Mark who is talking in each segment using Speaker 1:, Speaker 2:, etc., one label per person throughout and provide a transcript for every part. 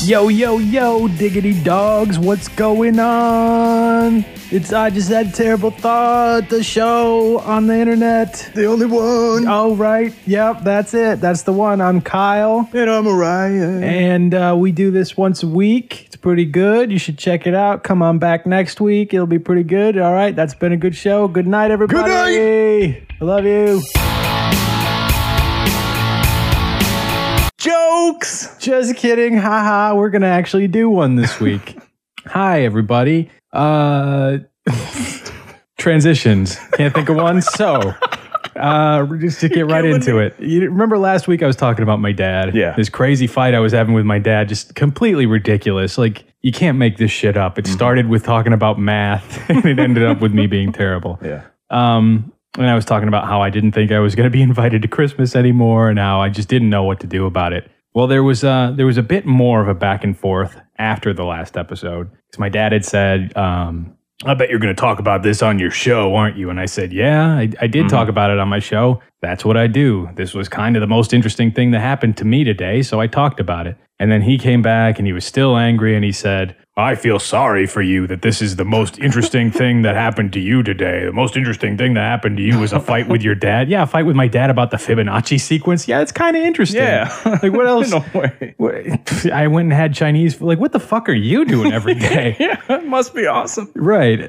Speaker 1: Yo, yo, yo, diggity dogs, what's going on? It's I Just Had a Terrible Thought, the show on the internet.
Speaker 2: The only one.
Speaker 1: Oh, right. Yep, that's it. That's the one. I'm Kyle.
Speaker 2: And I'm Orion.
Speaker 1: And we do this once a week. It's pretty good. You should check it out. Come on back next week. It'll be pretty good. All right, that's been a good show. Good night, everybody.
Speaker 2: Good night.
Speaker 1: I love you.
Speaker 2: Jokes.
Speaker 1: Just kidding. Haha. We're going to actually do one this week. Hi, everybody. Transitions. Can't think of one. So, just to get right into it. You remember last week I was talking about my dad?
Speaker 2: Yeah.
Speaker 1: This crazy fight I was having with my dad, just completely ridiculous. Like, you can't make this shit up. It started with talking about math, and it ended up with me being terrible.
Speaker 2: Yeah.
Speaker 1: And I was talking about how I didn't think I was going to be invited to Christmas anymore, and how I just didn't know what to do about it. Well, there was a bit more of a back and forth after the last episode. Because my dad had said, I bet you're going to talk about this on your show, aren't you? And I said, yeah, I did talk about it on my show. That's what I do. This was kind of the most interesting thing that happened to me today, so I talked about it. And then he came back and he was still angry and he said, I feel sorry for you that this is the most interesting thing that happened to you today. The most interesting thing that happened to you was a fight with your dad. Yeah, a fight with my dad about the Fibonacci sequence. Yeah, it's kind of interesting.
Speaker 2: Yeah.
Speaker 1: Like, what else?
Speaker 2: No way.
Speaker 1: I went and had Chinese. Like, what the fuck are you doing every day?
Speaker 2: Yeah, it must be awesome.
Speaker 1: Right.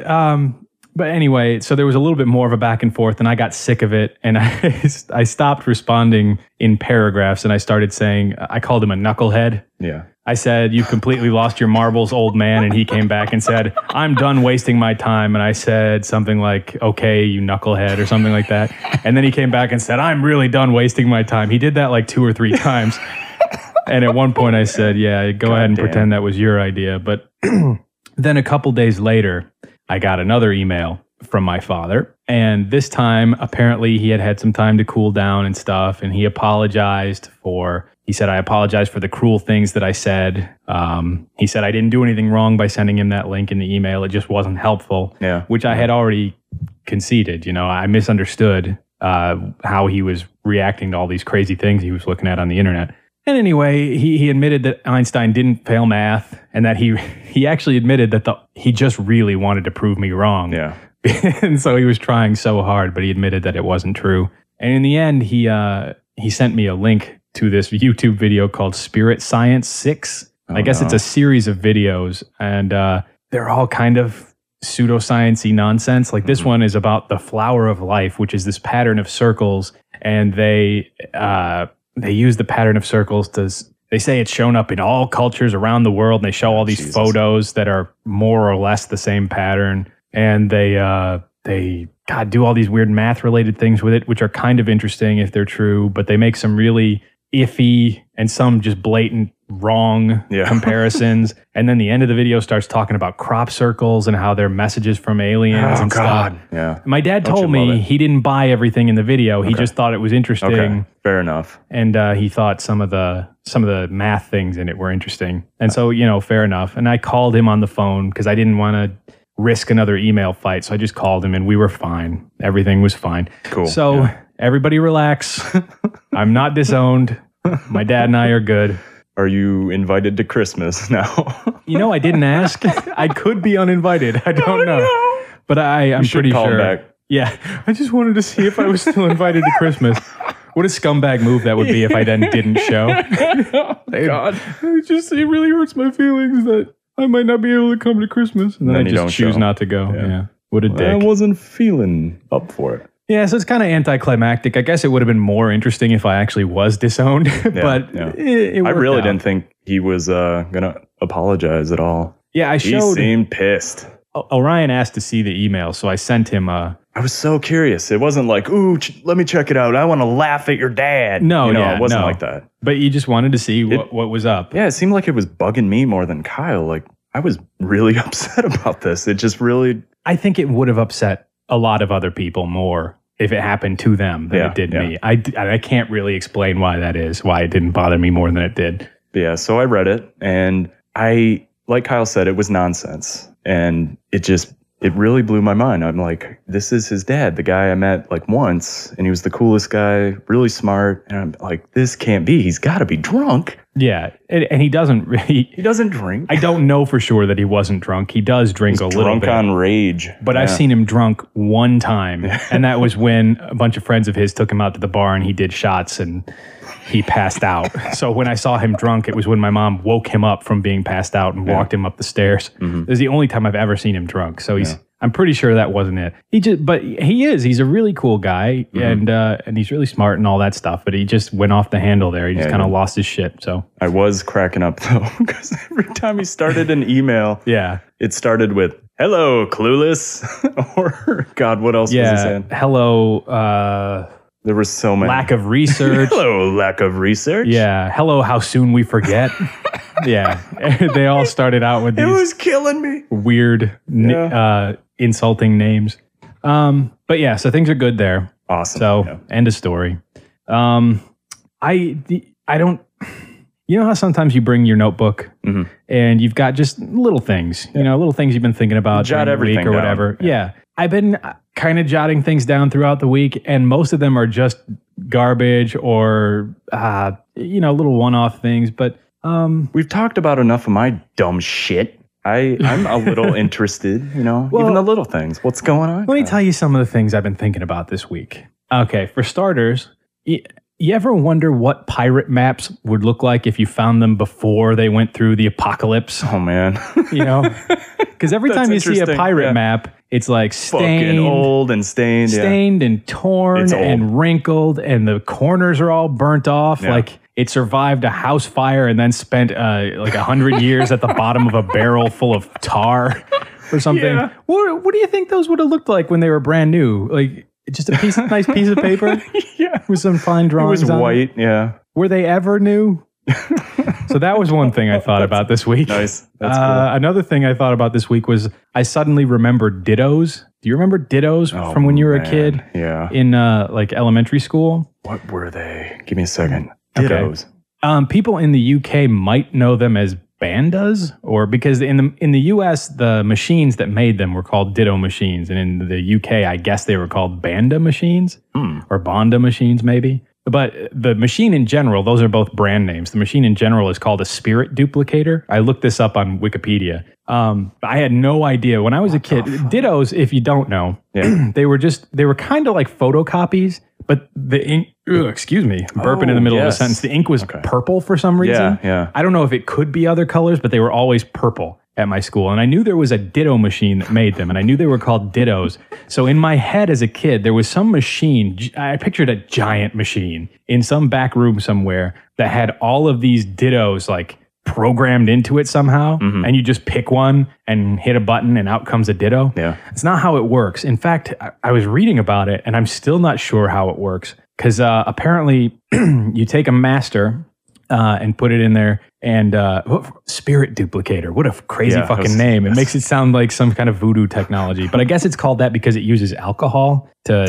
Speaker 1: But anyway, so there was a little bit more of a back and forth, and I got sick of it, and I stopped responding in paragraphs, and I started saying, I called him a knucklehead.
Speaker 2: Yeah.
Speaker 1: I said, you've completely lost your marbles, old man, and he came back and said, I'm done wasting my time, and I said something like, okay, you knucklehead, or something like that, and then he came back and said, I'm really done wasting my time. He did that like 2 or 3 times, and at one point I said, yeah, go ahead and pretend that was your idea, but then a couple days later, I got another email from my father, and this time apparently he had some time to cool down and stuff, and he apologized he said, I apologize for the cruel things that I said. He said I didn't do anything wrong by sending him that link in the email. It just wasn't helpful, which I had already conceded. You know, I misunderstood how he was reacting to all these crazy things he was looking at on the internet. And anyway, he admitted that Einstein didn't fail math, and that he actually admitted that he just really wanted to prove me wrong.
Speaker 2: Yeah.
Speaker 1: And so he was trying so hard, but he admitted that it wasn't true. And in the end, he sent me a link to this YouTube video called Spirit Science 6. I guess it's a series of videos, and they're all kind of pseudoscience-y nonsense. Like this one is about the flower of life, which is this pattern of circles, and they use the pattern of circles they say it's shown up in all cultures around the world, and they show all these photos that are more or less the same pattern, and they do all these weird math-related things with it, which are kind of interesting if they're true, but they make some really iffy and some just blatant wrong comparisons. And then the end of the video starts talking about crop circles and how they're messages from aliens and stuff.
Speaker 2: Yeah.
Speaker 1: My dad told me he didn't buy everything in the video. He just thought it was interesting.
Speaker 2: Okay. Fair enough.
Speaker 1: And he thought some of the math things in it were interesting. And so, fair enough. And I called him on the phone because I didn't want to risk another email fight. So I just called him and we were fine. Everything was fine.
Speaker 2: Cool.
Speaker 1: So everybody relax. I'm not disowned. My dad and I are good.
Speaker 2: Are you invited to Christmas now?
Speaker 1: I didn't ask. I could be uninvited. I don't know.
Speaker 2: No.
Speaker 1: But I'm pretty
Speaker 2: call
Speaker 1: sure.
Speaker 2: Back.
Speaker 1: Yeah. I just wanted to see if I was still invited to Christmas. What a scumbag move that would be if I then didn't show.
Speaker 2: Oh, God.
Speaker 1: It really hurts my feelings that I might not be able to come to Christmas. And then I just choose not to go. Yeah. What a dick.
Speaker 2: I wasn't feeling up for it.
Speaker 1: Yeah, so it's kind of anticlimactic. I guess it would have been more interesting if I actually was disowned, but it worked
Speaker 2: I really
Speaker 1: out.
Speaker 2: didn't think he was going to apologize at all.
Speaker 1: Yeah,
Speaker 2: He seemed pissed.
Speaker 1: Orion asked to see the email, so I sent him
Speaker 2: I was so curious. It wasn't like, ooh, let me check it out. I want to laugh at your dad.
Speaker 1: No,
Speaker 2: it wasn't like that.
Speaker 1: But you just wanted to see what was up.
Speaker 2: Yeah, it seemed like it was bugging me more than Kyle. Like, I was really upset about this. It just really...
Speaker 1: I think it would have upset a lot of other people more if it happened to them than it did me. I can't really explain why that is, why it didn't bother me more than it did.
Speaker 2: Yeah, so I read it, and like Kyle said, it was nonsense. And it really blew my mind. I'm like, this is his dad, the guy I met like once, and he was the coolest guy, really smart. And I'm like, this can't be. He's got to be drunk.
Speaker 1: Yeah, and he doesn't really.
Speaker 2: He doesn't drink.
Speaker 1: I don't know for sure that he wasn't drunk. He does drink a little
Speaker 2: Drunk
Speaker 1: bit.
Speaker 2: on rage.
Speaker 1: But I've seen him drunk one time, and that was when a bunch of friends of his took him out to the bar and he did shots and he passed out. So when I saw him drunk, it was when my mom woke him up from being passed out and walked him up the stairs. It was the only time I've ever seen him drunk. So I'm pretty sure that wasn't it. But he's a really cool guy and he's really smart and all that stuff. But he just went off the handle there. He just kind of lost his shit. So
Speaker 2: I was cracking up though, because every time he started an email, it started with "Hello, clueless," or God, what else was he saying?
Speaker 1: Hello.
Speaker 2: There was so many.
Speaker 1: Lack of research.
Speaker 2: Hello, lack of research.
Speaker 1: Yeah. Hello, how soon we forget. Yeah. They all started out with these.
Speaker 2: It was killing me.
Speaker 1: Weird, insulting names. But yeah, so things are good there.
Speaker 2: Awesome.
Speaker 1: So end of story. I don't. You know how sometimes you bring your notebook and you've got just little things, little things you've been thinking about
Speaker 2: Jot
Speaker 1: during the week
Speaker 2: everything
Speaker 1: or
Speaker 2: down.
Speaker 1: whatever. Yeah. I've been kind of jotting things down throughout the week, and most of them are just garbage or, little one-off things. But
Speaker 2: we've talked about enough of my dumb shit. I'm a little interested, even the little things. What's going on?
Speaker 1: Let me tell you some of the things I've been thinking about this week. Okay, for starters, you ever wonder what pirate maps would look like if you found them before they went through the apocalypse?
Speaker 2: Oh, man.
Speaker 1: Because every time you see a pirate map, it's like stained,
Speaker 2: fucking old and stained.
Speaker 1: And torn and wrinkled, and the corners are all burnt off.
Speaker 2: Yeah.
Speaker 1: Like it survived a house fire and then spent 100 years at the bottom of a barrel full of tar or something.
Speaker 2: Yeah.
Speaker 1: What do you think those would have looked like when they were brand new? Like just a nice piece of paper with some fine drawings.
Speaker 2: It was
Speaker 1: on
Speaker 2: white.
Speaker 1: it?
Speaker 2: Yeah.
Speaker 1: Were they ever new? So that was one thing I thought about this week.
Speaker 2: Nice. That's cool.
Speaker 1: Another thing I thought about this week was I suddenly remembered dittos. Do you remember dittos from when you were a kid?
Speaker 2: Yeah.
Speaker 1: In elementary school?
Speaker 2: What were they? Give me a second. Dittos.
Speaker 1: Okay. People in the UK might know them as bandas, or because in the US the machines that made them were called ditto machines, and in the UK I guess they were called banda machines or bonda machines maybe. But the machine in general, those are both brand names. The machine in general is called a spirit duplicator. I looked this up on Wikipedia. I had no idea when I was a kid. Dittos, if you don't know, they were kind of like photocopies, but the ink, excuse me, burping in the middle of a sentence. The ink was purple for some reason.
Speaker 2: Yeah.
Speaker 1: I don't know if it could be other colors, but they were always purple at my school. And I knew there was a ditto machine that made them, and I knew they were called dittos. So in my head as a kid, there was some machine, I pictured a giant machine in some back room somewhere that had all of these dittos like programmed into it somehow. And you just pick one and hit a button and out comes a ditto.
Speaker 2: Yeah.
Speaker 1: It's not how it works. In fact, I was reading about it and I'm still not sure how it works. Because apparently you take a master and put it in there, and spirit duplicator. What a crazy fucking name. It makes it sound like some kind of voodoo technology. But I guess it's called that because it uses alcohol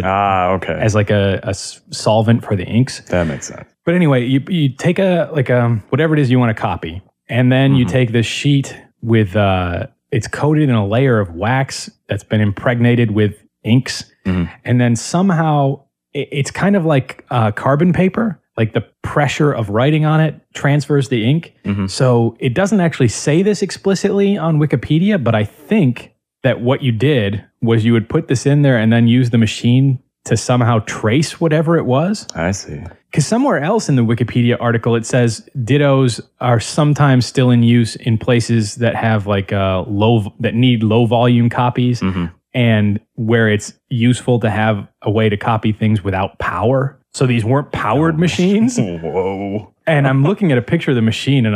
Speaker 1: as like a solvent for the inks.
Speaker 2: That makes sense.
Speaker 1: But anyway, you take whatever it is you want to copy, and then you take this sheet with it's coated in a layer of wax that's been impregnated with inks, and then somehow it's kind of like carbon paper. Like the pressure of writing on it transfers the ink. So it doesn't actually say this explicitly on Wikipedia, but I think that what you did was you would put this in there and then use the machine to somehow trace whatever it was.
Speaker 2: I see.
Speaker 1: Because somewhere else in the Wikipedia article, it says dittos are sometimes still in use in places that have like that need low volume copies, and where it's useful to have a way to copy things without power. So these weren't powered machines.
Speaker 2: Whoa.
Speaker 1: And I'm looking at a picture of the machine, and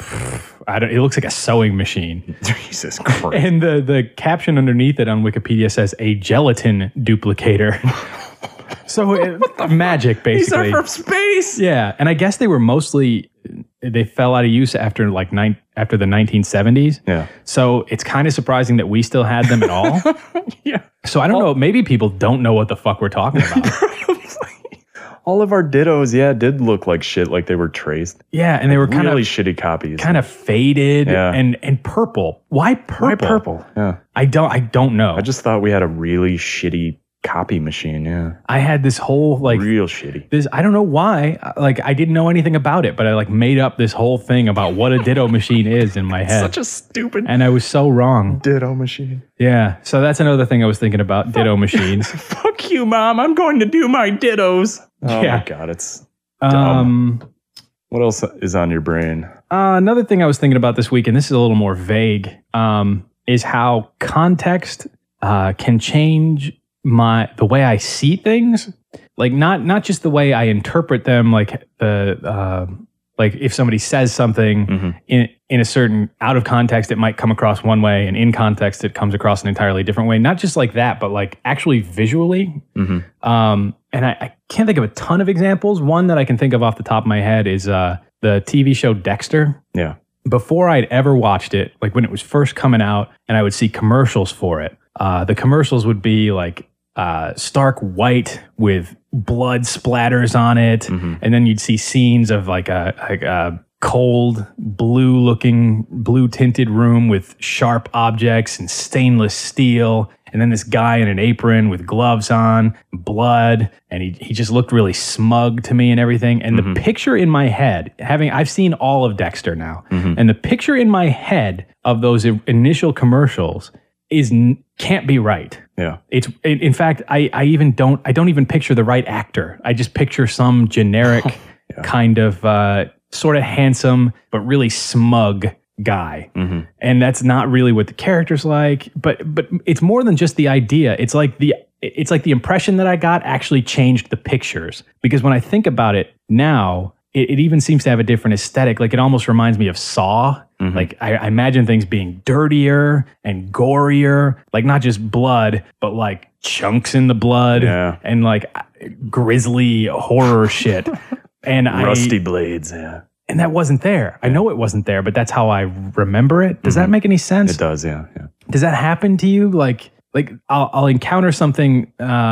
Speaker 1: it looks like a sewing machine.
Speaker 2: Jesus Christ.
Speaker 1: And the caption underneath it on Wikipedia says a gelatin duplicator. So magic, basically.
Speaker 2: These are from space.
Speaker 1: Yeah, and I guess they fell out of use after after the 1970s.
Speaker 2: Yeah.
Speaker 1: So it's kind of surprising that we still had them at all.
Speaker 2: Yeah.
Speaker 1: So I don't know. Maybe people don't know what the fuck we're talking about.
Speaker 2: All of our dittos, did look like shit, like they were traced.
Speaker 1: Yeah, and they were kind
Speaker 2: really
Speaker 1: of
Speaker 2: shitty copies.
Speaker 1: kind of faded and purple. Why purple?
Speaker 2: Why purple? Yeah.
Speaker 1: I don't know.
Speaker 2: I just thought we had a really shitty Copy machine, yeah.
Speaker 1: I had this whole like
Speaker 2: Real shitty.
Speaker 1: this. I don't know why. Like I didn't know anything about it, but I like made up this whole thing about what a ditto machine is in my head.
Speaker 2: Such a stupid
Speaker 1: And I was so wrong.
Speaker 2: ditto machine.
Speaker 1: Yeah. So that's another thing I was thinking about, ditto machines.
Speaker 2: Fuck you, Mom. I'm going to do my dittos. Oh
Speaker 1: Yeah.
Speaker 2: my God, it's dumb. What else is on your brain?
Speaker 1: Another thing I was thinking about this week, and this is a little more vague, is how context can change the way I see things. Like not just the way I interpret them, like like if somebody says something in a certain out of context, it might come across one way, and in context, it comes across an entirely different way. Not just like that, but like actually visually. And I can't think of a ton of examples. One that I can think of off the top of my head is the TV show Dexter.
Speaker 2: Yeah.
Speaker 1: Before I'd ever watched it, like when it was first coming out, and I would see commercials for it, the commercials would be like stark white with blood splatters on it, and then you'd see scenes of like a cold blue tinted room with sharp objects and stainless steel, and then this guy in an apron with gloves on, blood, and he just looked really smug to me and everything. And the picture in my head, I've seen all of Dexter now, and the picture in my head of those initial commercials can't be right.
Speaker 2: Yeah.
Speaker 1: In fact, I don't even picture the right actor. I just picture some generic kind of sort of handsome but really smug guy. And that's not really what the character's like, but it's more than just the idea. It's like the impression that I got actually changed the pictures, because when I think about it now, it even seems to have a different aesthetic. Like it almost reminds me of Saw. Like I imagine things being dirtier and gorier, like not just blood, but like chunks in the blood and like grisly horror shit. And
Speaker 2: Rusty blades, yeah.
Speaker 1: And that wasn't there. I know it wasn't there, but that's how I remember it. Does that make any sense?
Speaker 2: It does, yeah.
Speaker 1: Does that happen to you? Like I'll encounter something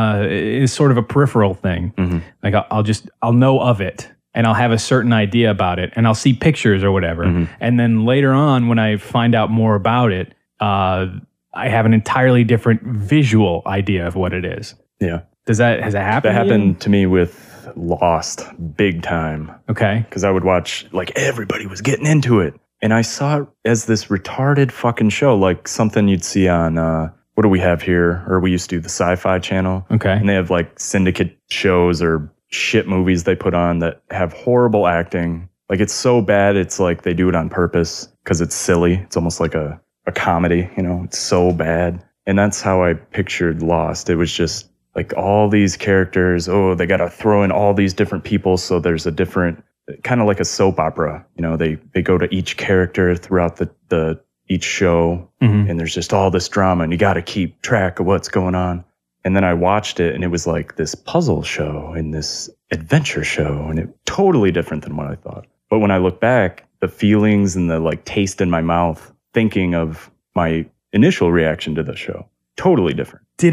Speaker 1: is sort of a peripheral thing. Like I'll know of it, and I'll have a certain idea about it, and I'll see pictures or whatever. And then later on, when I find out more about it, I have an entirely different visual idea of what it is.
Speaker 2: Yeah.
Speaker 1: Has that happened?
Speaker 2: That happened to me with Lost, big time.
Speaker 1: Okay.
Speaker 2: Because I would watch, like, everybody was getting into it. And I saw it as this retarded fucking show, like something you'd see on, what do we have here? Or we used to do the Sci-Fi Channel.
Speaker 1: Okay.
Speaker 2: And they have, like, syndicate shows or shit movies they put on that have horrible acting. Like, it's so bad, it's like they do it on purpose because it's silly. It's almost like a comedy, you know? It's so bad. And that's how I pictured Lost. It was just like all these characters. Oh, they got to throw in all these different people, so there's a different, kind of like a soap opera. You know, they go to each character throughout the each show, and there's just all this drama, and you got to keep track of what's going on. And then I watched it, and it was like this puzzle show and this adventure show, and it totally different than what I thought. But when I look back, the feelings and the like taste in my mouth, thinking of my initial reaction to the show, totally different.
Speaker 1: Does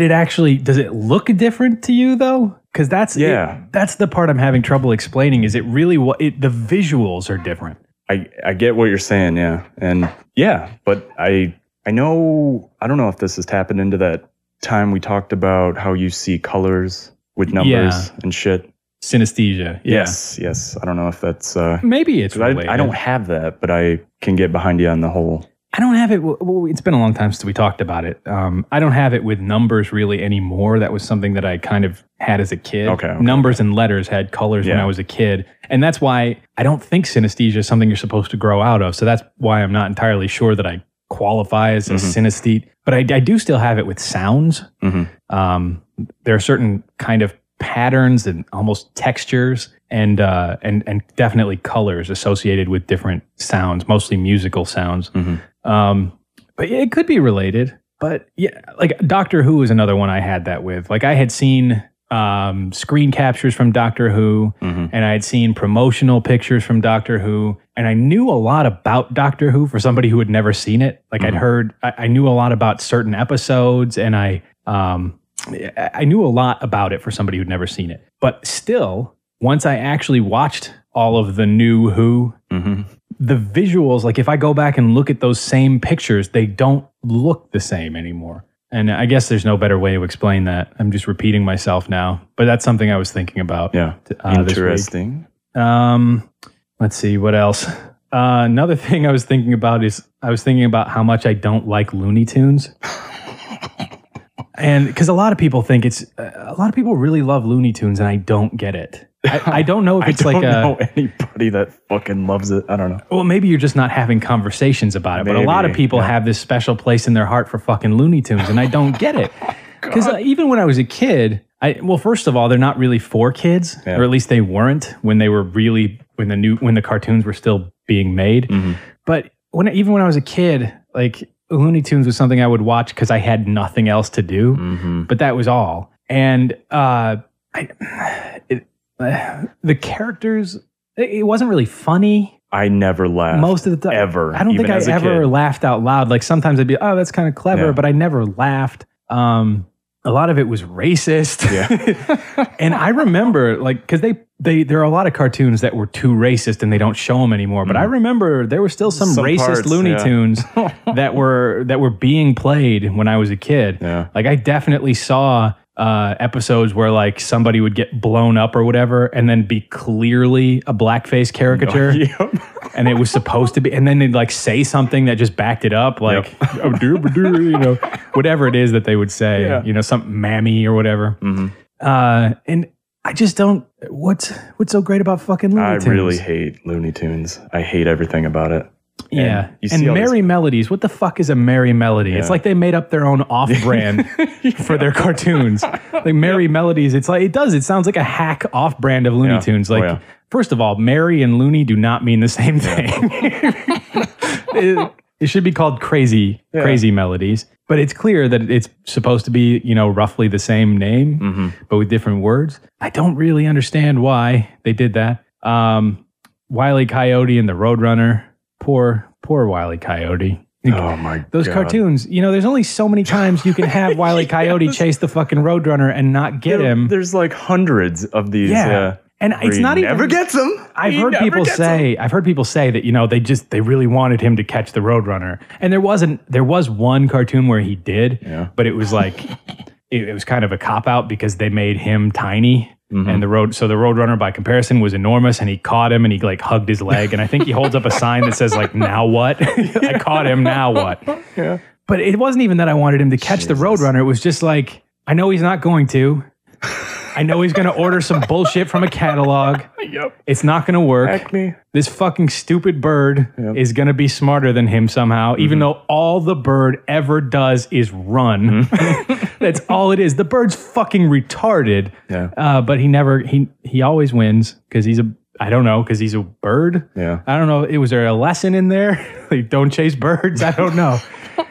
Speaker 1: it look different to you though? Because that's the part I'm having trouble explaining. Is it really the visuals are different?
Speaker 2: I get what you're saying, yeah. And yeah, but I know, I don't know if this has happened into that time we talked about how you see colors with numbers and shit.
Speaker 1: Synesthesia. Yeah.
Speaker 2: Yes. I don't know if that's...
Speaker 1: maybe it's related.
Speaker 2: I don't have that, but I can get behind you on the whole...
Speaker 1: I don't have it. Well, it's been a long time since we talked about it. I don't have it with numbers really anymore. That was something that I kind of had as a kid.
Speaker 2: Okay.
Speaker 1: Numbers and letters had colors when I was a kid. And that's why I don't think synesthesia is something you're supposed to grow out of. So that's why I'm not entirely sure that I qualify as a synesthete. But I do still have it with sounds. There are certain kind of patterns and almost textures and definitely colors associated with different sounds, mostly musical sounds. But yeah, it could be related. But yeah, like Doctor Who is another one I had that with. Like I had seen screen captures from Doctor Who, and I had seen promotional pictures from Doctor Who, and I knew a lot about Doctor Who for somebody who had never seen it. Like I knew a lot about certain episodes, and I knew a lot about it for somebody who'd never seen it. But still, once I actually watched all of the new Who, the visuals, like if I go back and look at those same pictures, they don't look the same anymore. And I guess there's no better way to explain that. I'm just repeating myself now, but that's something I was thinking about.
Speaker 2: Yeah. Interesting.
Speaker 1: Let's see what else. Another thing I was thinking about is how much I don't like Looney Tunes. And because a lot of people really love Looney Tunes, and I don't get it. I don't know if it's
Speaker 2: I don't know anybody that fucking loves it. I don't know.
Speaker 1: Well, maybe you're just not having conversations about it. But a lot of people have this special place in their heart for fucking Looney Tunes, and I don't get it. Because even when I was a kid, first of all, they're not really for kids, or at least they weren't when they were really when the cartoons were still being made. Mm-hmm. But even when I was a kid, like Looney Tunes was something I would watch because I had nothing else to do. Mm-hmm. But that was all. And the characters, it wasn't really funny.
Speaker 2: I never laughed.
Speaker 1: Most of the time.
Speaker 2: Ever.
Speaker 1: I don't think I ever laughed out loud. Like sometimes I'd be, oh, that's kind of clever, but I never laughed. A lot of it was racist. Yeah. And I remember, like, because there are a lot of cartoons that were too racist and they don't show them anymore. But I remember there were still some racist parts, Looney Tunes that were being played when I was a kid. Yeah. Like I definitely saw episodes where like somebody would get blown up or whatever and then be clearly a blackface caricature. And it was supposed to be, and then they'd like say something that just backed it up, like whatever it is that they would say, something mammy or whatever. Mm-hmm. And I just don't, what's so great about fucking Looney Tunes?
Speaker 2: I really hate Looney Tunes. I hate everything about it.
Speaker 1: Yeah. And Merry Melodies. What the fuck is a Merry Melody? Yeah. It's like they made up their own off-brand for their cartoons. Like Merry Melodies, it sounds like a hack off-brand of Looney Tunes. Like, first of all, Merry and Looney do not mean the same thing. It should be called Crazy Melodies. But it's clear that it's supposed to be, roughly the same name, but with different words. I don't really understand why they did that. Wile E. Coyote and the Roadrunner. Poor Wile E. Coyote.
Speaker 2: Oh my God.
Speaker 1: Those cartoons, there's only so many times you can have Wile E. Coyote chase the fucking Roadrunner and not get him.
Speaker 2: There's like hundreds of these.
Speaker 1: Yeah. And it's not even
Speaker 2: never gets him.
Speaker 1: I've heard people say that, they really wanted him to catch the Roadrunner. And there was one cartoon where he did, but it was like it was kind of a cop out because they made him tiny. Mm-hmm. And the Roadrunner by comparison was enormous, and he caught him and he like hugged his leg, and I think he holds up a sign that says like, now what? I caught him, now what? Yeah. But it wasn't even that I wanted him to catch the Roadrunner. It was just like, I know he's not going to. I know he's going to order some bullshit from a catalog. Yep. It's not going to work.
Speaker 2: Acme.
Speaker 1: This fucking stupid bird is going to be smarter than him somehow, even though all the bird ever does is run. That's all it is. The bird's fucking retarded. Yeah. But he always wins because he's a bird. Yeah. I don't know. Was there a lesson in there? Like, don't chase birds? I don't know.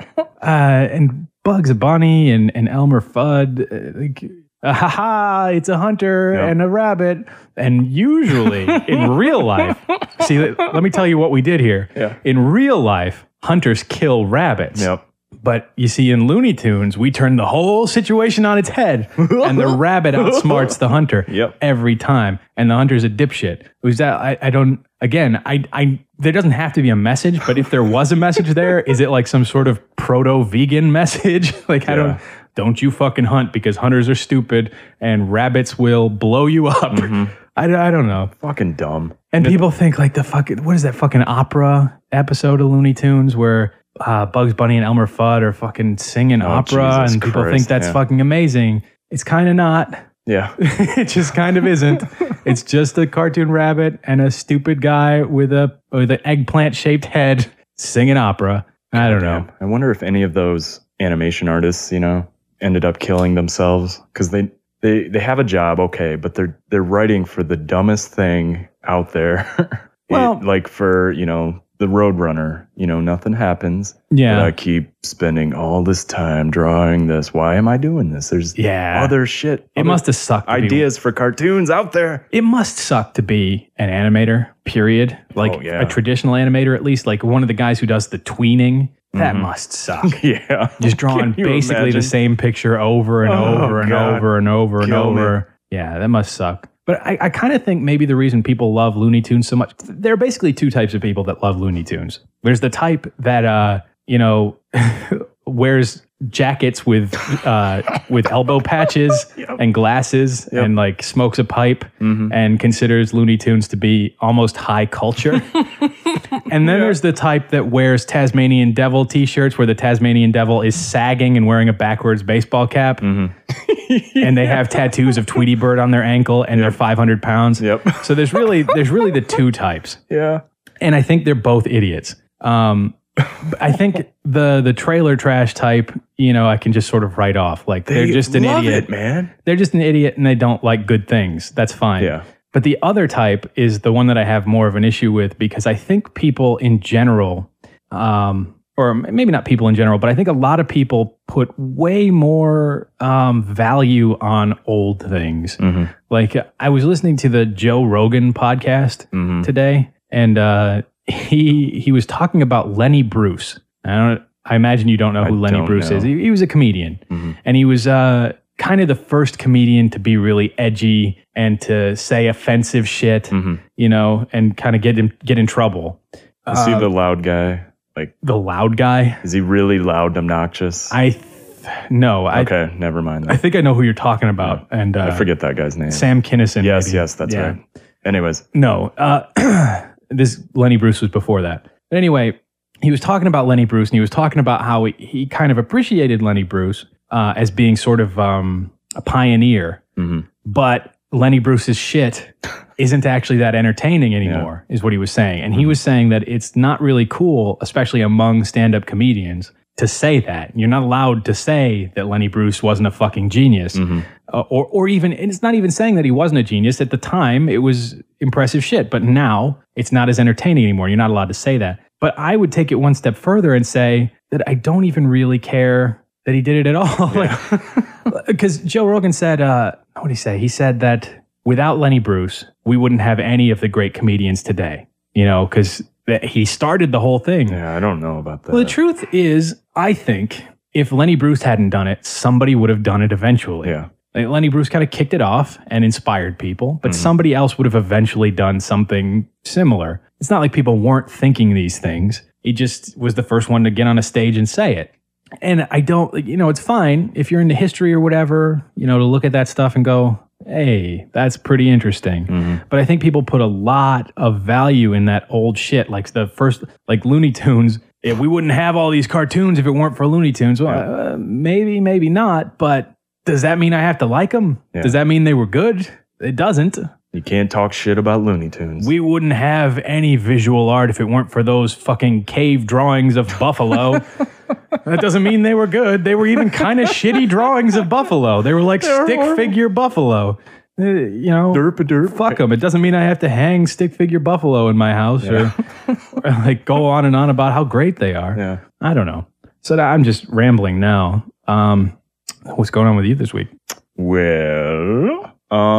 Speaker 1: And Bugs Bunny and Elmer Fudd, it's a hunter and a rabbit. And usually in real life, see, let me tell you what we did here. Yeah. In real life, hunters kill rabbits. Yep. But you see, in Looney Tunes, we turn the whole situation on its head, and the rabbit outsmarts the hunter every time. And the hunter's a dipshit. Who's that? I don't. Again, there doesn't have to be a message, but if there was a message there, is it like some sort of proto-vegan message? Like, don't you fucking hunt because hunters are stupid and rabbits will blow you up. Mm-hmm. I don't know.
Speaker 2: Fucking dumb.
Speaker 1: And people think like what is that fucking opera episode of Looney Tunes where Bugs Bunny and Elmer Fudd are fucking singing opera, and people think that's fucking amazing. It's kind of not.
Speaker 2: Yeah.
Speaker 1: It just kind of isn't. It's just a cartoon rabbit and a stupid guy with an eggplant shaped head singing opera. I don't know.
Speaker 2: I wonder if any of those animation artists, ended up killing themselves because they have a job, okay, but they're writing for the dumbest thing out there. Well, like for, the Roadrunner, nothing happens. Yeah. But I keep spending all this time drawing this. Why am I doing this? There's other shit.
Speaker 1: It must have sucked.
Speaker 2: Ideas for cartoons out there.
Speaker 1: It must suck to be an animator, period. Like a traditional animator, at least. Like one of the guys who does the tweening. That must suck.
Speaker 2: Yeah.
Speaker 1: Just drawing basically the same picture over and over and over and over and over. Yeah, that must suck. But I kind of think maybe the reason people love Looney Tunes so much, there are basically two types of people that love Looney Tunes. There's the type that, wears jackets with elbow patches and glasses and like smokes a pipe and considers Looney Tunes to be almost high culture. And then there's the type that wears Tasmanian Devil t-shirts where the Tasmanian Devil is sagging and wearing a backwards baseball cap. And they have tattoos of Tweety Bird on their ankle and they're 500 pounds. So there's really the two types.
Speaker 2: Yeah.
Speaker 1: And I think they're both idiots. I think the trailer trash type, you know, I can just sort of write off. Like they're just an idiot,
Speaker 2: man.
Speaker 1: They're just an idiot and they don't like good things. That's fine.
Speaker 2: Yeah.
Speaker 1: But the other type is the one that I have more of an issue with because I think people in general, or maybe not people in general, but I think a lot of people put way more value on old things. Like I was listening to the Joe Rogan podcast today, and he was talking about Lenny Bruce. I imagine you don't know who Lenny Bruce is. He was a comedian, and he was kind of the first comedian to be really edgy and to say offensive shit, you know, and kind of get in trouble.
Speaker 2: Is he the loud guy? Like
Speaker 1: the loud guy?
Speaker 2: Is he really loud, obnoxious?
Speaker 1: No.
Speaker 2: Okay, never mind that.
Speaker 1: I think I know who you're talking about.
Speaker 2: Yeah.
Speaker 1: And
Speaker 2: I forget that guy's name.
Speaker 1: Sam Kinison.
Speaker 2: Yes,
Speaker 1: maybe.
Speaker 2: yes, that's right. Anyways.
Speaker 1: No, this Lenny Bruce was before that. But anyway, he was talking about Lenny Bruce and he was talking about how he kind of appreciated Lenny Bruce as being sort of a pioneer. But Lenny Bruce's shit isn't actually that entertaining anymore, is what he was saying. And he was saying that it's not really cool, especially among stand-up comedians, to say that. You're not allowed to say that Lenny Bruce wasn't a fucking genius. Or even, it's not even saying that he wasn't a genius. At the time, it was impressive shit. But now, it's not as entertaining anymore. You're not allowed to say that. But I would take it one step further and say that I don't even really care that he did it at all. Because Joe Rogan said, what did he say? He said that without Lenny Bruce, we wouldn't have any of the great comedians today. You know, because he started the whole thing.
Speaker 2: Yeah, I don't know about that.
Speaker 1: Well, the truth is, I think if Lenny Bruce hadn't done it, somebody would have done it eventually.
Speaker 2: Yeah.
Speaker 1: Like Lenny Bruce kind of kicked it off and inspired people, but somebody else would have eventually done something similar. It's not like people weren't thinking these things. He just was the first one to get on a stage and say it. And I don't, you know, it's fine if you're into history or whatever, you know, to look at that stuff and go, hey, that's pretty interesting. But I think people put a lot of value in that old shit. Like the first, like Looney Tunes, if we wouldn't have all these cartoons if it weren't for Looney Tunes. Well, maybe not. But does that mean I have to like them? Yeah. Does that mean they were good? It doesn't.
Speaker 2: You can't talk shit about Looney Tunes.
Speaker 1: We wouldn't have any visual art if it weren't for those fucking cave drawings of buffalo. That doesn't mean they were good. They were even kind of shitty drawings of buffalo. They were like stick figure buffalo. You know,
Speaker 2: derp.
Speaker 1: Fuck them. It doesn't mean I have to hang stick figure buffalo in my house or like go on and on about how great they are.
Speaker 2: Yeah.
Speaker 1: I don't know. So I'm just rambling now. What's going on with you this week?
Speaker 2: Well,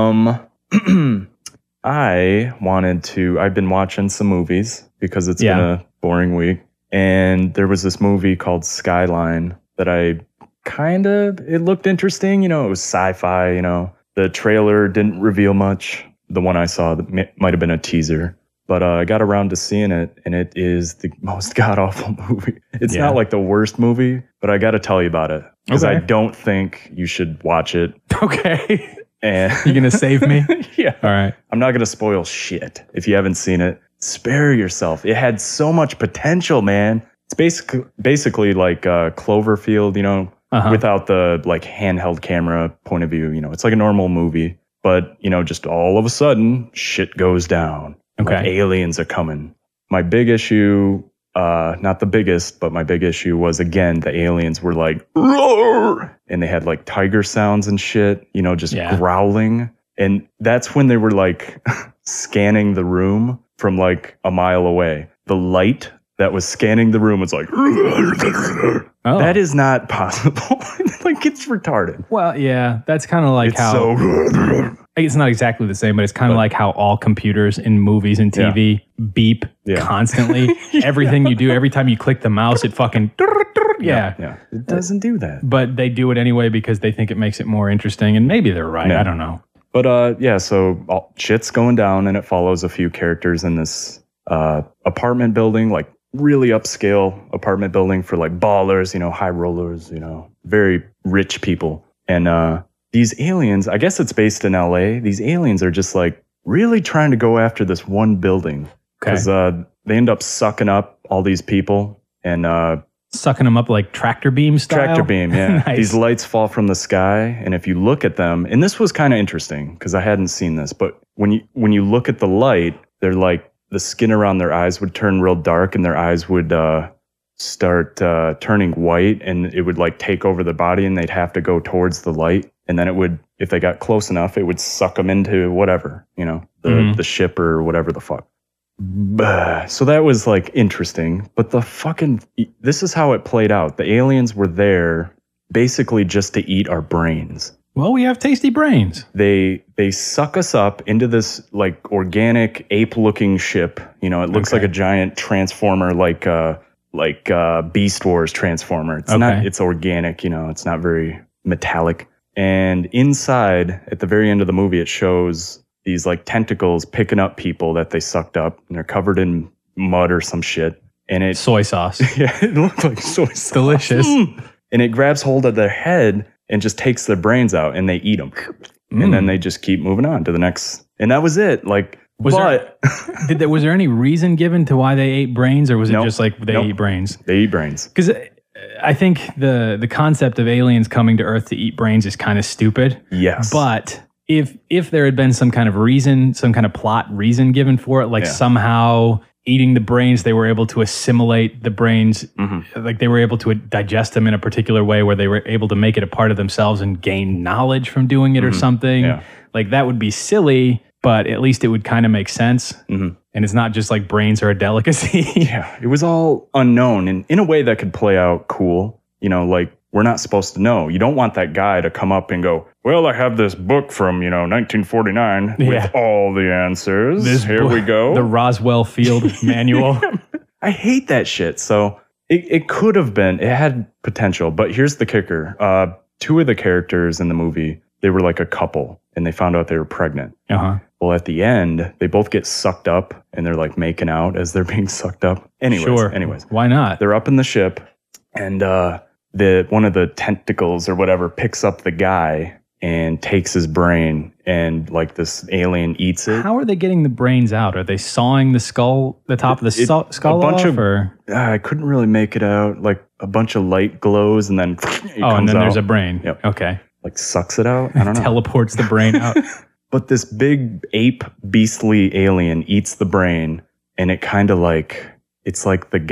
Speaker 2: I've been watching some movies because it's been a boring week. And there was this movie called Skyline that it looked interesting. You know, it was sci-fi, you know. The trailer didn't reveal much. The one I saw that might have been a teaser. But I got around to seeing it, and it is the most god-awful movie. It's not like the worst movie, but I got to tell you about it. Because I don't think you should watch it.
Speaker 1: Okay.
Speaker 2: And
Speaker 1: you going to save me?
Speaker 2: Yeah.
Speaker 1: All right.
Speaker 2: I'm not going to spoil shit. If you haven't seen it, spare yourself. It had so much potential, man. It's basically like Cloverfield, you know, without the like handheld camera point of view. You know, it's like a normal movie, but you know, just all of a sudden, shit goes down.
Speaker 1: Okay.
Speaker 2: Like aliens are coming. My big issue, not the biggest, but my big issue was, again, the aliens were like, roar! And they had like tiger sounds and shit, you know, just growling. And that's when they were like scanning the room from like a mile away. The light that was scanning the room was like, that is not possible. Like, it's retarded.
Speaker 1: Well, yeah, that's kind of like it's not exactly the same, but it's kind of like how all computers in movies and TV beep constantly. Everything you do, every time you click the mouse, it fucking
Speaker 2: Yeah. It doesn't do that.
Speaker 1: But they do it anyway because they think it makes it more interesting, and maybe they're right. I don't know.
Speaker 2: But so shit's going down, and it follows a few characters in this apartment building, like really upscale apartment building for like ballers, you know, high rollers, you know, very rich people. And these aliens, I guess it's based in LA. These aliens are just like really trying to go after this one building because they end up sucking up all these people and
Speaker 1: sucking them up like tractor beam style.
Speaker 2: Tractor beam, yeah.
Speaker 1: Nice.
Speaker 2: These lights fall from the sky, and if you look at them, and this was kind of interesting because I hadn't seen this, but when you look at the light, they're like the skin around their eyes would turn real dark, and their eyes would start turning white, and it would like take over the body, and they'd have to go towards the light, and then it would, if they got close enough, it would suck them into whatever, the ship or whatever the fuck. So that was like interesting, but this is how it played out. The aliens were there basically just to eat our brains.
Speaker 1: Well, we have tasty brains.
Speaker 2: They suck us up into this like organic ape-looking ship. It looks like a giant transformer, like Beast Wars transformer. It's not. It's organic. It's not very metallic. And inside, at the very end of the movie, it shows these like tentacles picking up people that they sucked up, and they're covered in mud or some shit. And it's
Speaker 1: soy sauce.
Speaker 2: Yeah, it looked like soy sauce.
Speaker 1: Delicious.
Speaker 2: And it grabs hold of their head and just takes their brains out, and they eat them. And then they just keep moving on to the next. And that was it. Like, was
Speaker 1: there any reason given to why they ate brains, or was it just like they eat brains?
Speaker 2: They eat brains.
Speaker 1: Because I think the concept of aliens coming to Earth to eat brains is kind of stupid.
Speaker 2: Yes.
Speaker 1: But if there had been some kind of reason, some kind of plot reason given for it, like somehow eating the brains, they were able to assimilate the brains, like they were able to digest them in a particular way where they were able to make it a part of themselves and gain knowledge from doing it or something. Yeah. Like that would be silly, but at least it would kind of make sense. And it's not just like brains are a delicacy.
Speaker 2: Yeah, it was all unknown, and in a way that could play out cool. Like we're not supposed to know. You don't want that guy to come up and go, well, I have this book from, 1949 with all the answers. Here we go.
Speaker 1: The Roswell Field Manual.
Speaker 2: I hate that shit. So it could have been, it had potential, but here's the kicker. Two of the characters in the movie, they were like a couple, and they found out they were pregnant. Well, at the end, they both get sucked up, and they're like making out as they're being sucked up. Anyways.
Speaker 1: Why not?
Speaker 2: They're up in the ship, and one of the tentacles or whatever picks up the guy and takes his brain, and like this alien eats it.
Speaker 1: How are they getting the brains out? Are they sawing the top of the skull off?
Speaker 2: I couldn't really make it out. Like a bunch of light glows, and then
Speaker 1: there's a brain.
Speaker 2: Yep.
Speaker 1: Okay.
Speaker 2: Like sucks it out. I don't know.
Speaker 1: Teleports the brain out.
Speaker 2: But this big ape beastly alien eats the brain, and it kind of like, it's like the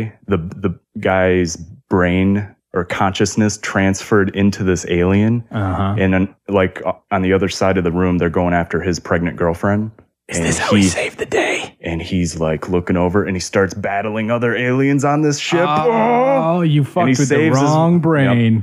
Speaker 2: guy's brain or consciousness transferred into this alien. And then, like on the other side of the room, they're going after his pregnant girlfriend.
Speaker 1: Is this how he saved the day?
Speaker 2: And he's like looking over, and he starts battling other aliens on this ship.
Speaker 1: Oh, you fucked with the wrong brain.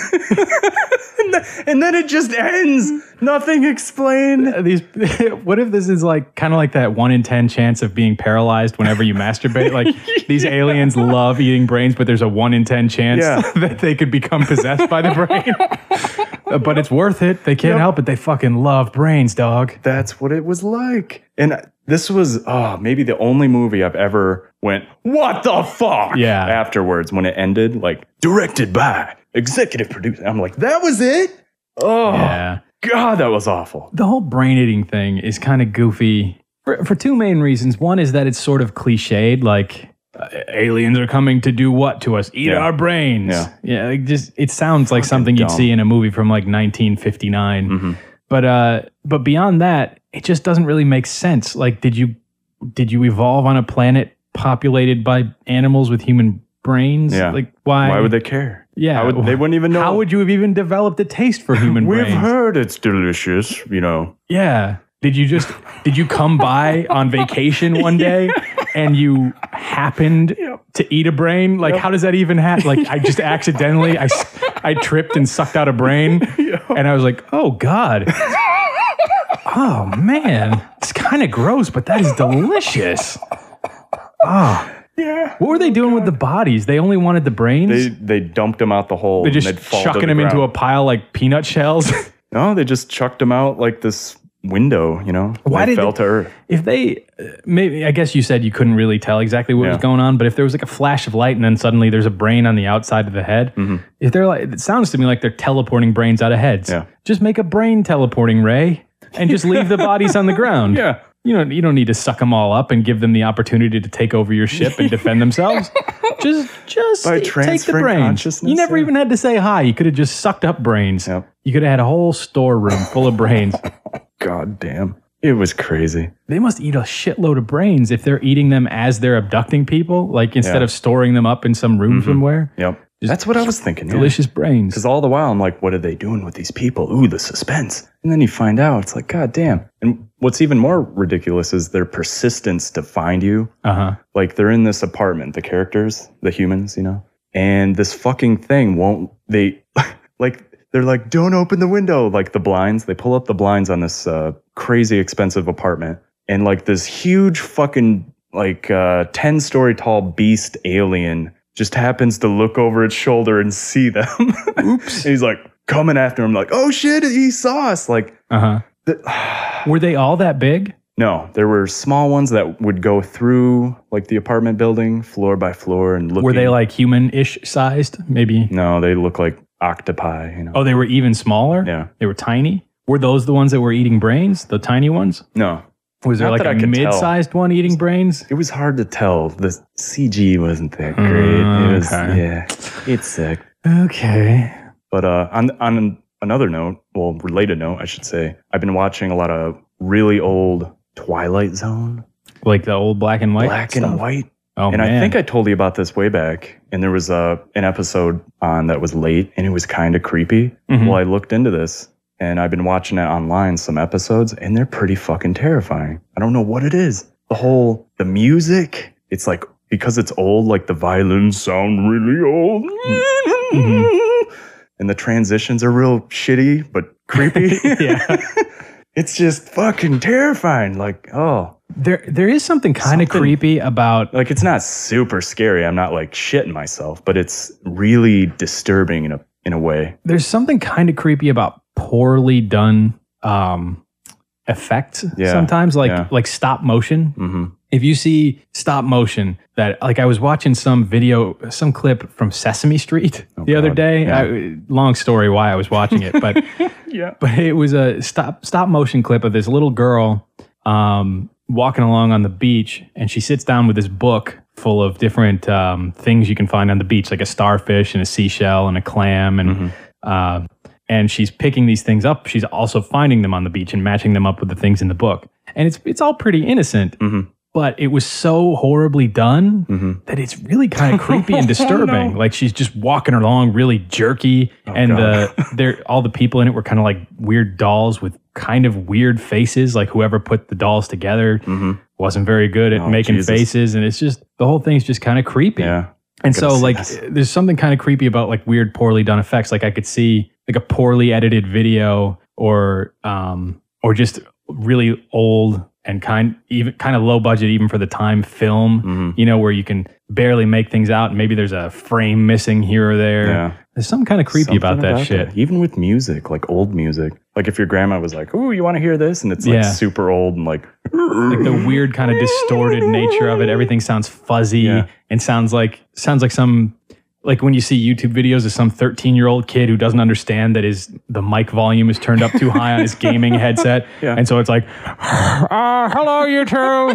Speaker 2: And then it just ends. Nothing explained.
Speaker 1: What if this is like kind of like that 1 in 10 chance of being paralyzed whenever you masturbate? Like these aliens love eating brains, but there's a 1 in 10 chance that they could become possessed by the brain. But it's worth it. They can't help it. They fucking love brains, dog.
Speaker 2: That's what it was like. And this was maybe the only movie I've ever went, what the fuck?
Speaker 1: Yeah.
Speaker 2: Afterwards, when it ended, like directed by executive producer. I'm like, that was it? Oh, yeah. God, that was awful.
Speaker 1: The whole brain eating thing is kind of goofy for two main reasons. One is that it's sort of cliched, like aliens are coming to do what to us? Eat our brains. Yeah, it sounds like something you'd see in a movie from like 1959. But beyond that, it just doesn't really make sense. Like, did you evolve on a planet populated by animals with human brains?
Speaker 2: Yeah.
Speaker 1: Like, why
Speaker 2: would they care?
Speaker 1: Yeah.
Speaker 2: They wouldn't even know.
Speaker 1: How would you have even developed a taste for human brains?
Speaker 2: We've heard it's delicious,
Speaker 1: Yeah. Did you come by on vacation one day and you happened to eat a brain? Like, how does that even happen? Like, I just accidentally, I tripped and sucked out a brain, and I was like, oh, God. Oh, man. It's kind of gross, but that is delicious. Oh.
Speaker 2: Yeah.
Speaker 1: What were they doing with the bodies? They only wanted the brains?
Speaker 2: They dumped them out the hole.
Speaker 1: They're just chucking them into a pile like peanut shells?
Speaker 2: No, they just chucked them out like this window, Why did they fell to earth?
Speaker 1: If they maybe, I guess you said you couldn't really tell exactly what was going on, but if there was like a flash of light and then suddenly there's a brain on the outside of the head, if they're like, it sounds to me like they're teleporting brains out of heads.
Speaker 2: Yeah.
Speaker 1: Just make a brain teleporting ray and just leave the bodies on the ground.
Speaker 2: Yeah.
Speaker 1: You don't need to suck them all up and give them the opportunity to take over your ship and defend themselves. Just
Speaker 2: By
Speaker 1: take the
Speaker 2: transferring
Speaker 1: brains.
Speaker 2: consciousness,
Speaker 1: You never even had to say hi. You could have just sucked up brains.
Speaker 2: Yep.
Speaker 1: You could have had a whole storeroom full of brains.
Speaker 2: God damn. It was crazy.
Speaker 1: They must eat a shitload of brains if they're eating them as they're abducting people, like instead of storing them up in some room somewhere.
Speaker 2: Yep. That's what I was thinking.
Speaker 1: Delicious brains.
Speaker 2: Because all the while I'm like, what are they doing with these people? Ooh, the suspense. And then you find out, it's like, God damn. And what's even more ridiculous is their persistence to find you. Like they're in this apartment, the characters, the humans, and this fucking thing won't, they're like, don't open the window. Like the blinds, they pull up the blinds on this crazy expensive apartment. And like this huge fucking 10-story tall beast alien just happens to look over its shoulder and see them. Oops. And he's like coming after him like, oh shit, he saw us. Like,
Speaker 1: were they all that big?
Speaker 2: No, there were small ones that would go through like the apartment building floor by floor and look.
Speaker 1: Were they like human-ish sized? Maybe.
Speaker 2: No, they look like octopi,
Speaker 1: Oh, they were even smaller?
Speaker 2: Yeah.
Speaker 1: They were tiny? Were those the ones that were eating brains? The tiny ones?
Speaker 2: No.
Speaker 1: Was there
Speaker 2: Not
Speaker 1: like
Speaker 2: that
Speaker 1: a
Speaker 2: I could
Speaker 1: mid-sized one eating brains?
Speaker 2: It was hard to tell. The CG wasn't that great. It was,
Speaker 1: okay.
Speaker 2: It's sick.
Speaker 1: Okay.
Speaker 2: But on another note, well, related note, I should say, I've been watching a lot of really old Twilight Zone.
Speaker 1: Like the old black and white
Speaker 2: Black
Speaker 1: stuff?
Speaker 2: and white.
Speaker 1: Oh,
Speaker 2: and
Speaker 1: man.
Speaker 2: I think I told you about this way back, and there was an episode on that was late, and it was kind of creepy. Well, I looked into this, and I've been watching it online, some episodes, and they're pretty fucking terrifying. I don't know what it is. The music, it's like, because it's old, like the violins sound really old. And the transitions are real shitty, but creepy.
Speaker 1: Yeah.
Speaker 2: It's just fucking terrifying. Like, oh.
Speaker 1: There is something kind of creepy about...
Speaker 2: Like, it's not super scary. I'm not like shitting myself, but it's really disturbing in a way.
Speaker 1: There's something kind of creepy about poorly done effects sometimes, like stop motion. If you see stop motion, that like I was watching some clip from Sesame Street the other day. Long story why I was watching it, but but it was a stop motion clip of this little girl walking along on the beach, and she sits down with this book full of different things you can find on the beach, like a starfish and a seashell and a clam, and she's picking these things up. She's also finding them on the beach and matching them up with the things in the book, and it's all pretty innocent. But it was so horribly done that it's really kind of creepy and disturbing. Like she's just walking along really jerky, and all the people in it were kind of like weird dolls with kind of weird faces. Like whoever put the dolls together wasn't very good at making faces, and it's just the whole thing's just kind of creepy.
Speaker 2: Yeah.
Speaker 1: And so like there's something kind of creepy about like weird poorly done effects. Like I could see like a poorly edited video or just really old and kind of low budget even for the time film, where you can barely make things out and maybe there's a frame missing here or there.
Speaker 2: Yeah.
Speaker 1: There's something kind of creepy about that shit.
Speaker 2: Even with music, like old music. Like if your grandma was like, "Ooh, you want to hear this?" and it's like super old and like
Speaker 1: the weird kind of distorted nature of it. Everything sounds fuzzy and sounds like some, like when you see YouTube videos of some 13-year-old kid who doesn't understand that the mic volume is turned up too high on his gaming headset. And so it's like, hello, you two.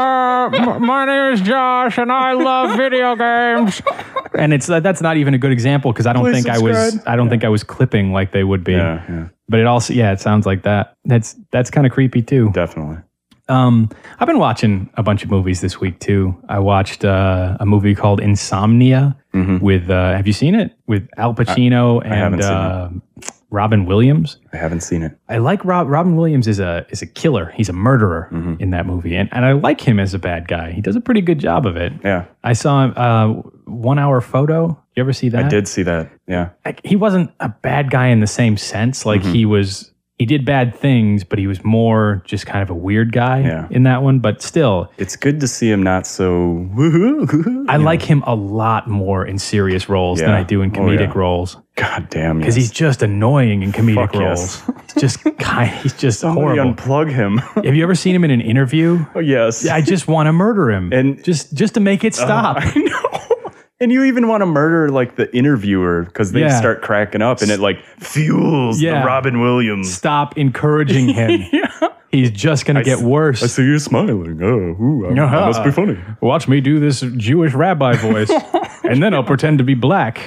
Speaker 1: My name is Josh, and I love video games. And that's not even a good example because I don't think I was clipping like they would be.
Speaker 2: Yeah.
Speaker 1: But it also, it sounds like that. That's kind of creepy too.
Speaker 2: Definitely.
Speaker 1: I've been watching a bunch of movies this week too. I watched a movie called Insomnia with, have you seen it? With Al Pacino and Robin Williams.
Speaker 2: I haven't seen it.
Speaker 1: I like Robin Williams is a killer. He's a murderer in that movie. And I like him as a bad guy. He does a pretty good job of it.
Speaker 2: Yeah.
Speaker 1: I saw 1 Hour Photo. You ever see that?
Speaker 2: I did see that. Yeah.
Speaker 1: Like, he wasn't a bad guy in the same sense. Like he was he did bad things, but he was more just kind of a weird guy in that one. But still,
Speaker 2: it's good to see him not so.
Speaker 1: I like him a lot more in serious roles than I do in comedic roles.
Speaker 2: God damn,
Speaker 1: because he's just annoying in comedic roles. He's just
Speaker 2: Somebody
Speaker 1: horrible.
Speaker 2: Unplug him.
Speaker 1: Have you ever seen him in an interview?
Speaker 2: Oh yes.
Speaker 1: I just want to murder him, and just to make it stop.
Speaker 2: I know. And you even want to murder like the interviewer because they start cracking up, and it like fuels the Robin Williams.
Speaker 1: Stop encouraging him. He's just going to get worse.
Speaker 2: I see you smiling. That must be funny.
Speaker 1: Watch me do this Jewish rabbi voice, and then I'll pretend to be black.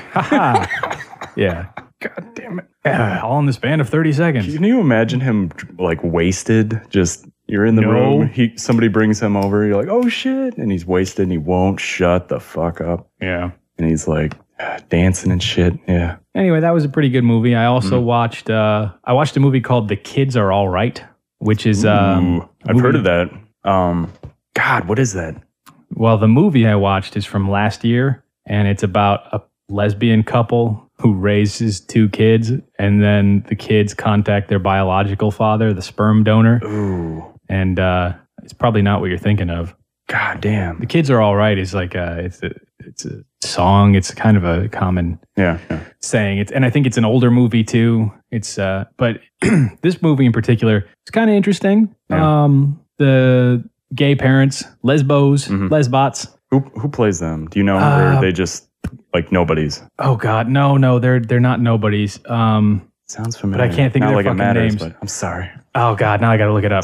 Speaker 1: Yeah.
Speaker 2: God damn it.
Speaker 1: All in the span of 30 seconds.
Speaker 2: Can you imagine him like wasted? Just you're in the room. Somebody brings him over. You're like, oh shit. And he's wasted and he won't shut the fuck up.
Speaker 1: Yeah.
Speaker 2: And he's like dancing and shit. Yeah.
Speaker 1: Anyway, that was a pretty good movie. I also watched a movie called The Kids Are All Right, which is
Speaker 2: I've heard of that. God, what is that?
Speaker 1: Well, the movie I watched is from last year, and it's about a lesbian couple who raises 2 kids, and then the kids contact their biological father, the sperm donor.
Speaker 2: Ooh.
Speaker 1: And it's probably not what you're thinking of.
Speaker 2: God damn.
Speaker 1: The Kids Are All Right is like it's a song. It's kind of a common saying. And I think it's an older movie too. It's but this movie in particular is kind of interesting.
Speaker 2: Yeah.
Speaker 1: The gay parents, lesbos, lesbots.
Speaker 2: Who plays them? Do you know, or are they just like nobodies?
Speaker 1: Oh God, no, they're not nobodies.
Speaker 2: Sounds familiar.
Speaker 1: But I can't think of their fucking names.
Speaker 2: But I'm sorry.
Speaker 1: Oh God, now I got to look it up.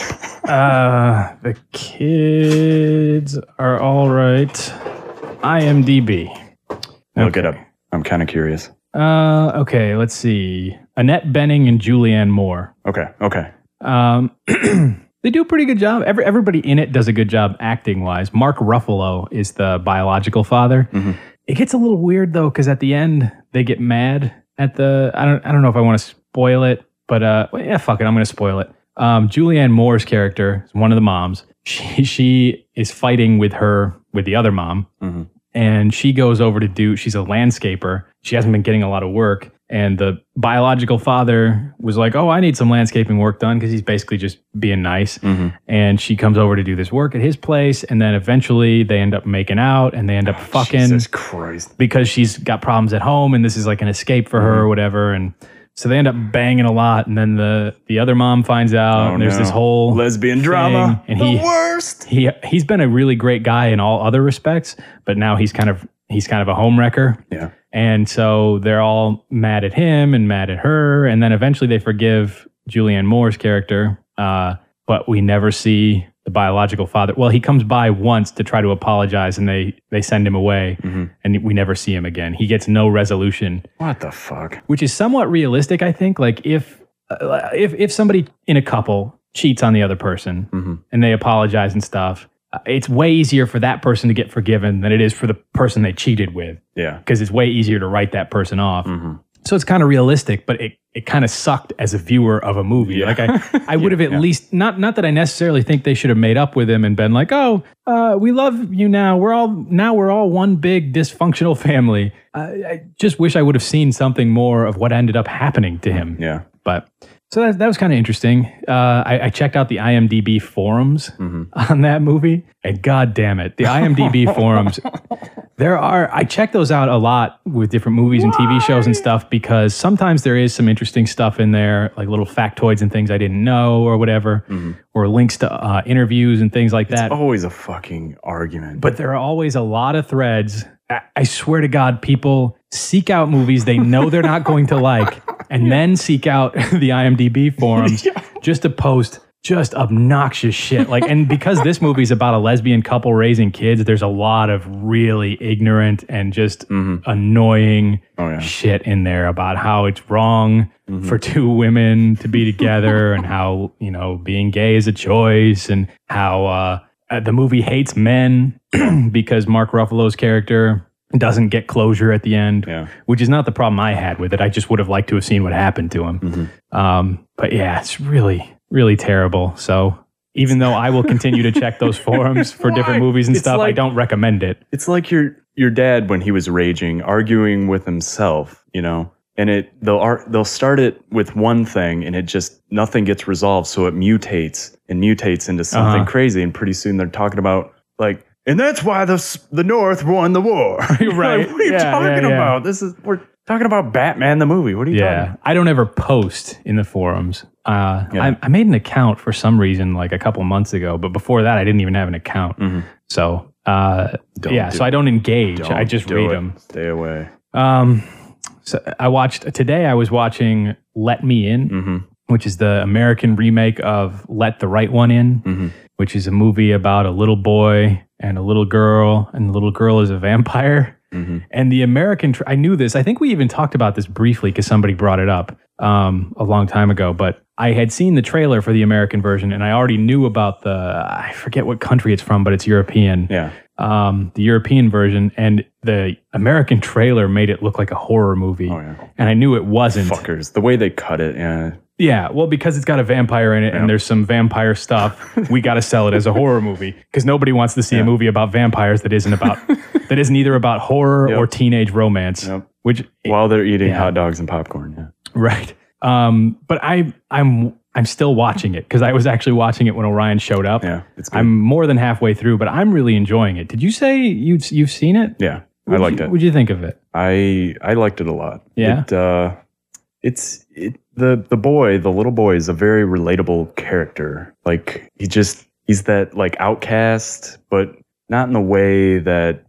Speaker 1: The Kids Are All Right. IMDb.
Speaker 2: Look it up. I'm kind of curious.
Speaker 1: Okay, let's see. Annette Bening and Julianne Moore.
Speaker 2: Okay.
Speaker 1: They do a pretty good job. Everybody in it does a good job acting wise. Mark Ruffalo is the biological father. It gets a little weird though, because at the end they get mad at the. I don't know if I want to spoil it, but fuck it, I'm going to spoil it. Julianne Moore's character is one of the moms. She is fighting with the other mom, and she goes over to do. She's a landscaper. She hasn't been getting a lot of work. And the biological father was like, oh, I need some landscaping work done because he's basically just being nice. And she comes over to do this work at his place. And then eventually they end up making out and they end up fucking.
Speaker 2: Jesus Christ.
Speaker 1: Because she's got problems at home and this is like an escape for her or whatever. And so they end up banging a lot. And then the other mom finds out and there's this whole
Speaker 2: lesbian drama.
Speaker 1: And
Speaker 2: the worst.
Speaker 1: He's been a really great guy in all other respects, but now he's kind of a home wrecker.
Speaker 2: Yeah.
Speaker 1: And so they're all mad at him and mad at her. And then eventually they forgive Julianne Moore's character. But we never see the biological father. Well, he comes by once to try to apologize and they send him away and we never see him again. He gets no resolution.
Speaker 2: What the fuck?
Speaker 1: Which is somewhat realistic, I think. Like if somebody in a couple cheats on the other person and they apologize and stuff, it's way easier for that person to get forgiven than it is for the person they cheated with.
Speaker 2: Yeah.
Speaker 1: Because it's way easier to write that person off. So it's kind of realistic, but it kind of sucked as a viewer of a movie.
Speaker 2: Yeah.
Speaker 1: Like I would have at least, not that I necessarily think they should have made up with him and been like, oh, we love you now. We're all one big dysfunctional family. I just wish I would have seen something more of what ended up happening to him.
Speaker 2: Yeah.
Speaker 1: But so that was kind of interesting. I checked out the IMDb forums on that movie, and god damn it, the IMDb forums, I check those out a lot with different movies and TV shows and stuff, because sometimes there is some interesting stuff in there, like little factoids and things I didn't know or whatever, or links to interviews and things like that.
Speaker 2: It's always a fucking argument.
Speaker 1: But there are always a lot of threads. I swear to God, people seek out movies they know they're not going to like, and then seek out the IMDb forums just to post just obnoxious shit. Like, and because this movie's about a lesbian couple raising kids, there's a lot of really ignorant and just annoying shit in there about how it's wrong for 2 women to be together and how, being gay is a choice, and how the movie hates men because Mark Ruffalo's character doesn't get closure at the end, which is not the problem I had with it. I just would have liked to have seen what happened to him. But yeah, it's really, really terrible. So even though I will continue to check those forums for different movies and stuff, I don't recommend it.
Speaker 2: It's like your dad when he was raging, arguing with himself, and they'll start it with one thing, and it just nothing gets resolved, so it mutates into something crazy, and pretty soon they're talking about like, and that's why the North won the war.
Speaker 1: Right?
Speaker 2: Like, what are you talking about? We're talking about Batman the movie. What are you talking about?
Speaker 1: I don't ever post in the forums. I made an account for some reason like a couple months ago, but before that I didn't even have an account. So so I don't engage. I just read them.
Speaker 2: Stay away.
Speaker 1: So I was watching Let Me In, which is the American remake of Let the Right One In, which is a movie about a little boy and a little girl, and the little girl is a vampire. And the American, I knew this. I think we even talked about this briefly because somebody brought it up a long time ago. But I had seen the trailer for the American version, and I already knew about I forget what country it's from, but it's European.
Speaker 2: Yeah.
Speaker 1: The European version, and the American trailer made it look like a horror movie.
Speaker 2: Oh, yeah.
Speaker 1: And I knew it wasn't.
Speaker 2: Fuckers. The way they cut it, yeah.
Speaker 1: Yeah, well, because it's got a vampire in it and there's some vampire stuff, we got to sell it as a horror movie because nobody wants to see a movie about vampires that isn't either about horror or teenage romance.
Speaker 2: Yep.
Speaker 1: Which
Speaker 2: while they're eating hot dogs and popcorn,
Speaker 1: right. But I'm still watching it because I was actually watching it when Orion showed up.
Speaker 2: Yeah, it's good.
Speaker 1: I'm more than halfway through, but I'm really enjoying it. Did you say you've seen it?
Speaker 2: Yeah, I liked it.
Speaker 1: What'd you think of it?
Speaker 2: I liked it a lot.
Speaker 1: Yeah.
Speaker 2: The little boy is a very relatable character. Like he's that like outcast, but not in the way that,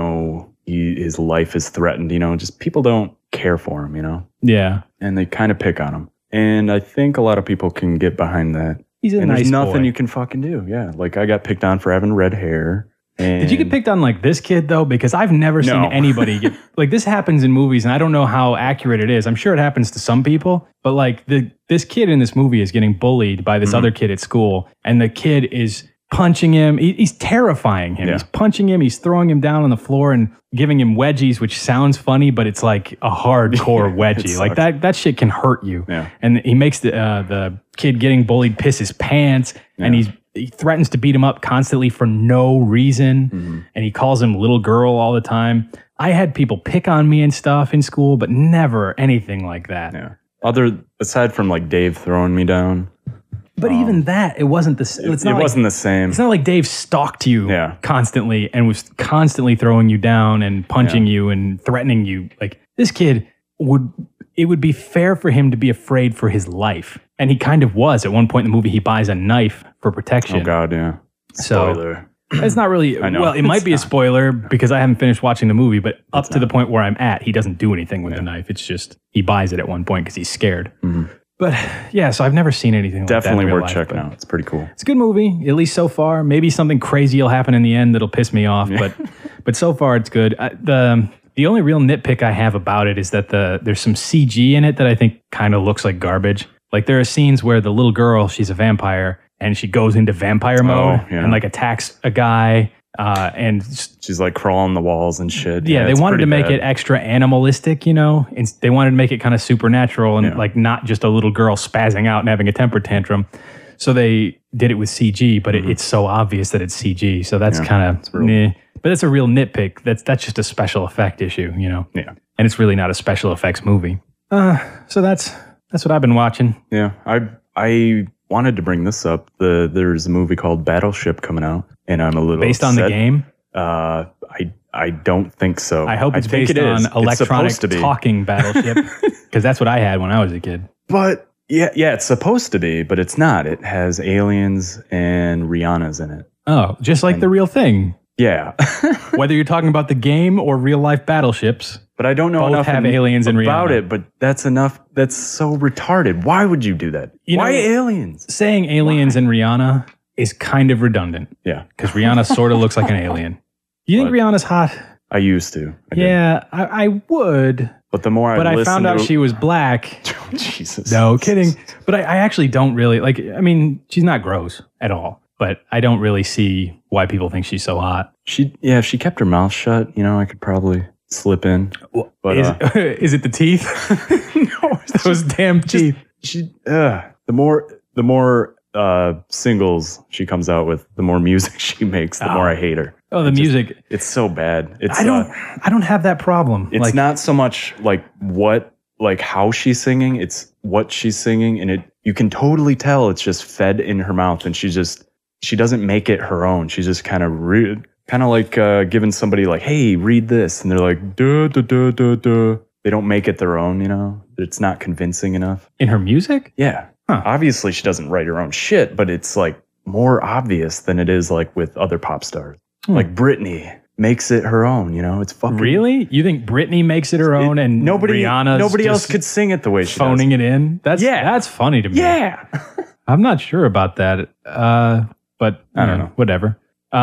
Speaker 2: his life is threatened, just people don't care for him,
Speaker 1: Yeah.
Speaker 2: And they kind of pick on him. And I think a lot of people can get behind that.
Speaker 1: He's a nice boy.
Speaker 2: There's nothing you can fucking do. Yeah. Like I got picked on for having red hair. And
Speaker 1: did you get picked on like this kid though? Because I've never seen anybody get like this happens in movies, and I don't know how accurate it is. I'm sure it happens to some people, but like this kid in this movie is getting bullied by this other kid at school, and the kid is punching him. He's terrifying him. Yeah. He's punching him. He's throwing him down on the floor and giving him wedgies, which sounds funny, but it's like a hardcore wedgie. Like that shit can hurt you.
Speaker 2: Yeah.
Speaker 1: And he makes the kid getting bullied piss his pants, and he threatens to beat him up constantly for no reason. And he calls him little girl all the time. I had people pick on me and stuff in school, but never anything like that.
Speaker 2: Yeah. Aside from like Dave throwing me down.
Speaker 1: But even that, it wasn't the same. It wasn't
Speaker 2: the same.
Speaker 1: It's not like Dave stalked you constantly and was constantly throwing you down and punching you and threatening you. Like this kid it would be fair for him to be afraid for his life. And he kind of was. At one point in the movie, he buys a knife for protection.
Speaker 2: Oh, God, yeah. Spoiler.
Speaker 1: So, it's not really...
Speaker 2: I know.
Speaker 1: Well, it might be a spoiler because I haven't finished watching the movie, but up to the point where I'm at, he doesn't do anything with the knife. It's just, he buys it at one point because he's scared. But, yeah, so I've never seen anything like that
Speaker 2: Definitely
Speaker 1: in real
Speaker 2: worth
Speaker 1: life,
Speaker 2: checking out. It's pretty cool.
Speaker 1: It's a good movie, at least so far. Maybe something crazy will happen in the end that'll piss me off, but so far it's good. The only real nitpick I have about it is that there's some CG in it that I think kind of looks like garbage. Like there are scenes where the little girl, she's a vampire, and she goes into vampire mode and like attacks a guy, and
Speaker 2: she's like crawling the walls and shit.
Speaker 1: Yeah, they wanted to make it extra animalistic, and they wanted to make it kind of supernatural and like not just a little girl spazzing out and having a temper tantrum. So they did it with CG, but it's so obvious that it's CG. So that's kind of meh. But it's a real nitpick. That's just a special effect issue, Yeah. And it's really not a special effects movie. So that's what I've been watching.
Speaker 2: Yeah. I wanted to bring this up. There's a movie called Battleship coming out, and I'm a little
Speaker 1: based on the game.
Speaker 2: I don't think so.
Speaker 1: I hope it's based on electronic talking Battleship, because that's what I had when I was a kid.
Speaker 2: But yeah, it's supposed to be, but it's not. It has aliens and Rihanna's in it.
Speaker 1: Oh, just like the real thing.
Speaker 2: Yeah.
Speaker 1: Whether you're talking about the game or real life battleships.
Speaker 2: But I don't know
Speaker 1: both
Speaker 2: enough
Speaker 1: have aliens and
Speaker 2: about
Speaker 1: Rihanna.
Speaker 2: it, but that's enough. That's so retarded. Why would you do that? Why aliens?
Speaker 1: Saying aliens and Rihanna is kind of redundant.
Speaker 2: Yeah.
Speaker 1: Because Rihanna sort of looks like an alien. You think Rihanna's hot?
Speaker 2: I used to.
Speaker 1: I would.
Speaker 2: But the more
Speaker 1: I found out she was black.
Speaker 2: Oh, Jesus.
Speaker 1: No, kidding. But I actually don't really, she's not gross at all. But I don't really see why people think she's so hot.
Speaker 2: If she kept her mouth shut, I could probably slip in. But
Speaker 1: is it the teeth?
Speaker 2: No,
Speaker 1: those damn teeth.
Speaker 2: The more singles she comes out with, the more music she makes, the more I hate her.
Speaker 1: Oh, the music.
Speaker 2: It's so bad. It's
Speaker 1: I don't have that problem.
Speaker 2: It's not so much like what like how she's singing, it's what she's singing, and you can totally tell it's just fed in her mouth, and she doesn't make it her own. She's just kind of like giving somebody like, hey, read this, and they're like, duh, duh, duh, duh, duh. They don't make it their own, you know? It's not convincing enough.
Speaker 1: In her music?
Speaker 2: Yeah.
Speaker 1: Huh.
Speaker 2: Obviously, she doesn't write her own shit, but it's like more obvious than it is like with other pop stars. Like Britney makes it her own, you know? It's fucking...
Speaker 1: Really? You think Britney makes it her own and
Speaker 2: nobody
Speaker 1: Rihanna's
Speaker 2: else could sing it the way she
Speaker 1: phoning
Speaker 2: does.
Speaker 1: it in? That's funny to me.
Speaker 2: Yeah.
Speaker 1: I'm not sure about that. But I don't know. Whatever.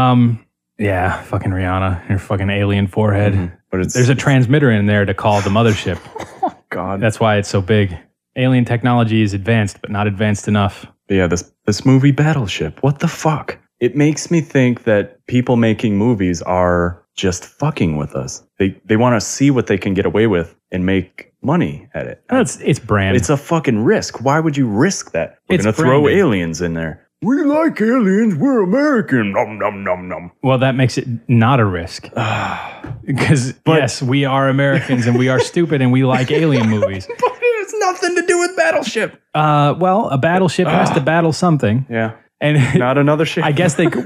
Speaker 1: Yeah, fucking Rihanna, her fucking alien forehead.
Speaker 2: Mm-hmm. But
Speaker 1: there's a transmitter in there to call the mothership.
Speaker 2: Oh, God.
Speaker 1: That's why it's so big. Alien technology is advanced, but not advanced enough.
Speaker 2: But yeah, this movie Battleship. What the fuck? It makes me think that people making movies are just fucking with us. They want to see what they can get away with and make money at it.
Speaker 1: It's brand.
Speaker 2: It's a fucking risk. Why would you risk that? We're
Speaker 1: It's
Speaker 2: going to throw
Speaker 1: branding.
Speaker 2: aliens in there. We like aliens. We're American. Nom, nom, nom, nom.
Speaker 1: Well, that makes it not a risk. Because, yes, we are Americans and we are stupid and we like alien movies.
Speaker 2: But it has nothing to do with Battleship.
Speaker 1: Well, a battleship has to battle something.
Speaker 2: Yeah.
Speaker 1: And
Speaker 2: Not another ship.
Speaker 1: I guess they could,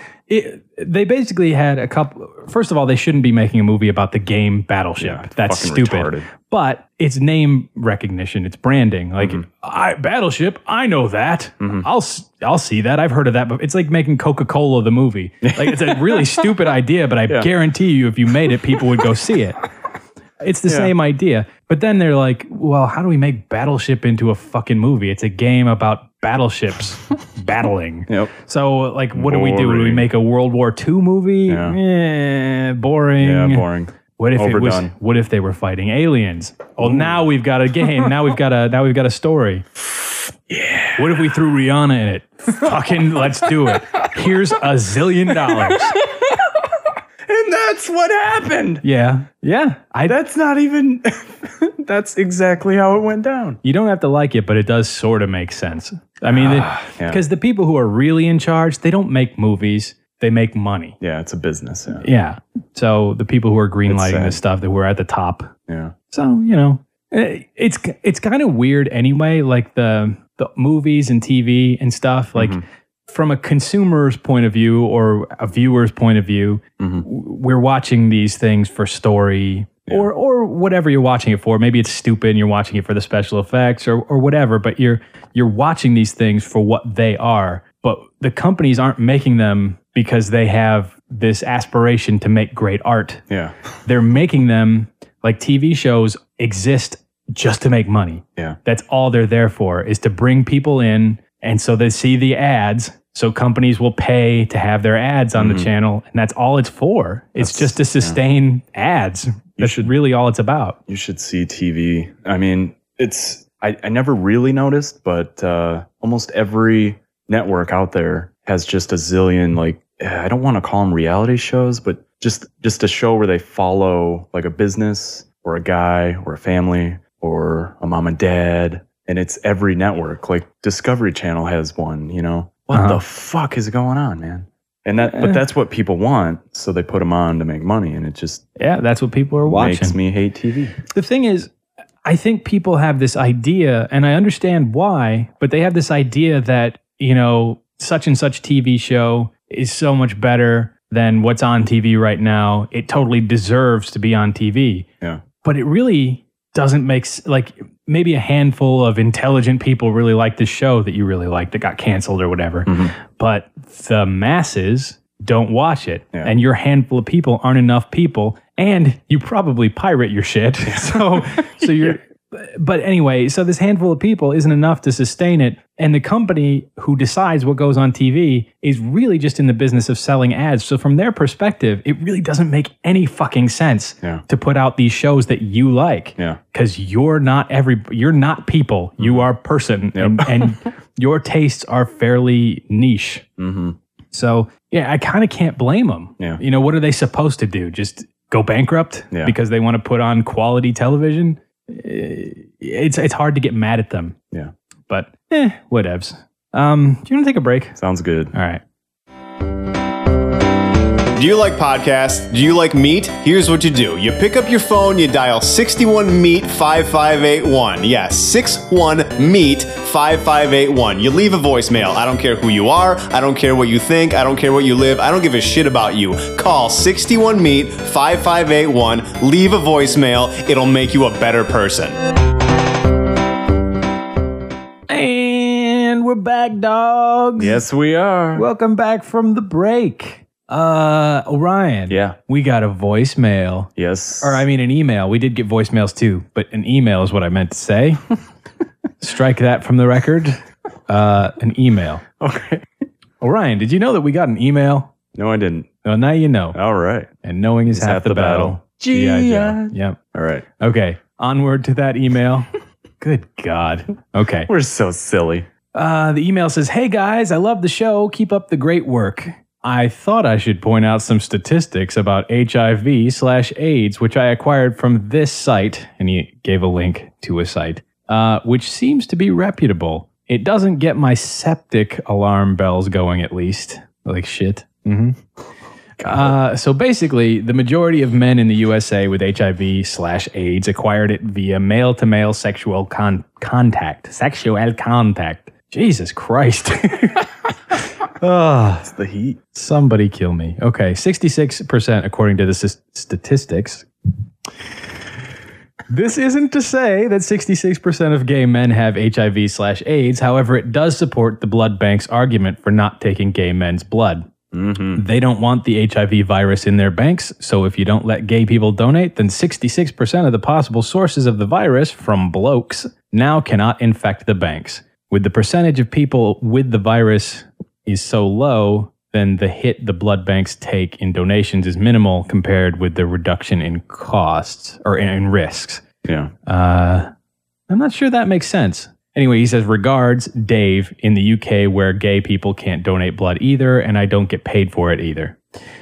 Speaker 1: they basically had a couple. First of all, they shouldn't be making a movie about the game Battleship.
Speaker 2: Yeah,
Speaker 1: That's
Speaker 2: fucking
Speaker 1: stupid.
Speaker 2: retarded.
Speaker 1: But it's name recognition. It's branding. Like Battleship, I know that. I'll see that. I've heard of that. But it's like making Coca-Cola the movie. Like it's a really stupid idea, but I guarantee you, if you made it, people would go see it. It's the same idea. But then they're like, well, how do we make Battleship into a fucking movie? It's a game about battleships battling.
Speaker 2: Yep.
Speaker 1: So, like, what do we do? Do we
Speaker 2: Boring.
Speaker 1: make a World War II movie? Boring.
Speaker 2: Yeah, boring.
Speaker 1: What if
Speaker 2: Overdone.
Speaker 1: What if they were fighting aliens? Oh, now we've got a game. Now we've got a story. Yeah. What if we threw Rihanna in it? Fucking let's do it. Here's $1 zillion.
Speaker 2: And that's what happened.
Speaker 1: Yeah.
Speaker 2: That's not even... That's exactly how it went down.
Speaker 1: You don't have to like it, but it does sort of make sense. I mean, because the people who are really in charge, they don't make movies. They make money.
Speaker 2: Yeah, it's a business. Yeah.
Speaker 1: Yeah. So the people who are greenlighting
Speaker 2: sad.
Speaker 1: this stuff, that were at the top.
Speaker 2: Yeah.
Speaker 1: So, you know, it's kind of weird anyway, like the movies and TV and stuff, like from a consumer's point of view or a viewer's point of view, we're watching these things for story or whatever you're watching it for. Maybe it's stupid and you're watching it for the special effects or whatever, but you're watching these things for what they are. But the companies aren't making them because they have this aspiration to make great art.
Speaker 2: Yeah.
Speaker 1: They're making them, like TV shows exist just to make money.
Speaker 2: Yeah.
Speaker 1: That's all they're there for, is to bring people in. And so they see the ads. So companies will pay to have their ads on the channel. And that's all it's for. It's just to sustain ads. That's really all it's about.
Speaker 2: You should see TV. I mean, I never really noticed, but almost every network out there has just a zillion, like, I don't want to call them reality shows, but just a show where they follow like a business or a guy or a family or a mom and dad. And it's every network. Like Discovery Channel has one, you know? What the fuck is going on, man? And but that's what people want. So they put them on to make money. And it just
Speaker 1: that's what people are watching.
Speaker 2: makes me hate TV.
Speaker 1: The thing is, I think people have this idea, and I understand why, but they have this idea that, you know, such and such TV show is so much better than what's on TV right now. It totally deserves to be on TV.
Speaker 2: Yeah.
Speaker 1: But it really doesn't make like maybe a handful of intelligent people really like this show that you really like that got canceled or whatever. But the masses don't watch it. Yeah. And your handful of people aren't enough people, and you probably pirate your shit. So you're but anyway, so this handful of people isn't enough to sustain it. And the company who decides what goes on TV is really just in the business of selling ads. So from their perspective, it really doesn't make any fucking sense to put out these shows that you like. Yeah. Because you're not people. You are person. And your tastes are fairly niche. So yeah, I kind of can't blame them. Yeah. You know, what are they supposed to do? Just go bankrupt because they want to put on quality television? It's hard to get mad at them. Yeah. But whatevs. Do you want to take a break?
Speaker 2: Sounds good.
Speaker 1: All right.
Speaker 3: Do you like podcasts? Do you like meat? Here's what you do. You pick up your phone, you dial 61-MEAT-5581. Yes, 61-MEAT-5581. You leave a voicemail. I don't care who you are. I don't care what you think. I don't care what you live. I don't give a shit about you. Call 61-MEAT-5581. Leave a voicemail. It'll make you a better person.
Speaker 1: And we're back, dogs.
Speaker 2: Yes, we are.
Speaker 1: Welcome back from the break. Orion.
Speaker 2: Yeah.
Speaker 1: We got a voicemail.
Speaker 2: Yes.
Speaker 1: Or, I mean, an email. We did get voicemails too, but an email is what I meant to say. Strike that from the record. An email.
Speaker 2: Okay.
Speaker 1: Orion, did you know that we got an email?
Speaker 2: No, I didn't.
Speaker 1: Well, now you know.
Speaker 2: All right.
Speaker 1: And knowing is half the battle. G.I. Joe. Yep.
Speaker 2: All right.
Speaker 1: Okay. Onward to that email. Good God. Okay.
Speaker 2: We're so silly.
Speaker 1: The email says, "Hey guys, I love the show. Keep up the great work. I thought I should point out some statistics about HIV/AIDS, which I acquired from this site," and he gave a link to a site, which seems to be reputable. It doesn't get my septic alarm bells going, at least. Like shit. So basically, the majority of men in the USA with HIV/AIDS acquired it via male-to-male sexual contact. Sexual contact. Jesus Christ.
Speaker 2: It's the heat.
Speaker 1: Somebody kill me. Okay, 66% according to the statistics. This isn't to say that 66% of gay men have HIV/AIDS. However, it does support the blood bank's argument for not taking gay men's blood. They don't want the HIV virus in their banks, so if you don't let gay people donate, then 66% of the possible sources of the virus, from blokes, now cannot infect the banks. With the percentage of people with the virus is so low, then the hit the blood banks take in donations is minimal compared with the reduction in costs or in risks.
Speaker 2: Yeah.
Speaker 1: I'm not sure that makes sense. Anyway, he says, "Regards, Dave, in the UK where gay people can't donate blood either, and I don't get paid for it either."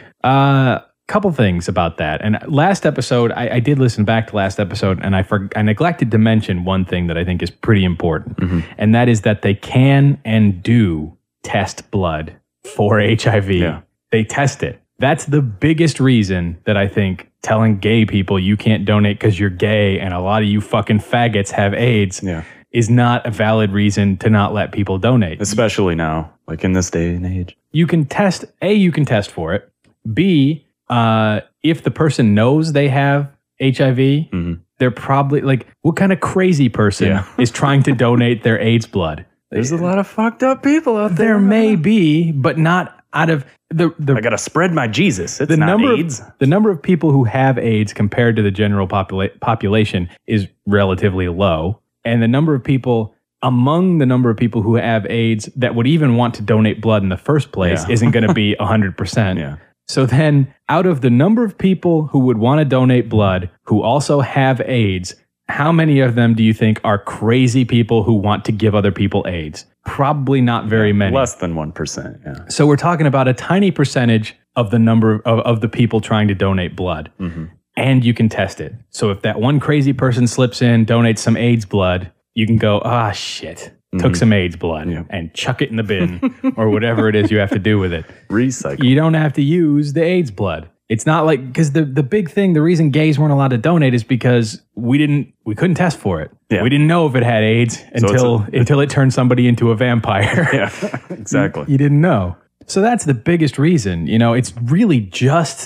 Speaker 1: Couple things about that. And last episode, I did listen back to last episode, and I neglected to mention one thing that I think is pretty important, and that is that they can and do test blood for HIV.
Speaker 2: Yeah.
Speaker 1: They test it. That's the biggest reason that I think telling gay people you can't donate because you're gay and a lot of you fucking faggots have AIDS is not a valid reason to not let people donate.
Speaker 2: Especially now, like in this day and age.
Speaker 1: You can test, A, you can test for it. B, if the person knows they have HIV, they're probably like, what kind of crazy person is trying to donate their AIDS blood?
Speaker 2: There's a lot of fucked up people out there.
Speaker 1: There may be, but not out of the
Speaker 2: I gotta spread my Jesus. It's
Speaker 1: the
Speaker 2: not
Speaker 1: number
Speaker 2: AIDS.
Speaker 1: the number of people who have AIDS compared to the general population is relatively low. And the number of people among the number of people who have AIDS that would even want to donate blood in the first place isn't going to be 100%.
Speaker 2: Yeah.
Speaker 1: So then out of the number of people who would want to donate blood who also have AIDS, how many of them do you think are crazy people who want to give other people AIDS? Probably not very many.
Speaker 2: Less than 1%. Yeah.
Speaker 1: So we're talking about a tiny percentage of the number of the people trying to donate blood. And you can test it. So if that one crazy person slips in, donates some AIDS blood, you can go, shit, took some AIDS blood and chuck it in the bin or whatever it is you have to do with it.
Speaker 2: Recycle.
Speaker 1: You don't have to use the AIDS blood. It's not like, because the big thing, the reason gays weren't allowed to donate is because we couldn't test for it.
Speaker 2: Yeah.
Speaker 1: We didn't know if it had AIDS until it turned somebody into a vampire.
Speaker 2: Yeah, exactly.
Speaker 1: You didn't know. So that's the biggest reason. You know, it's really just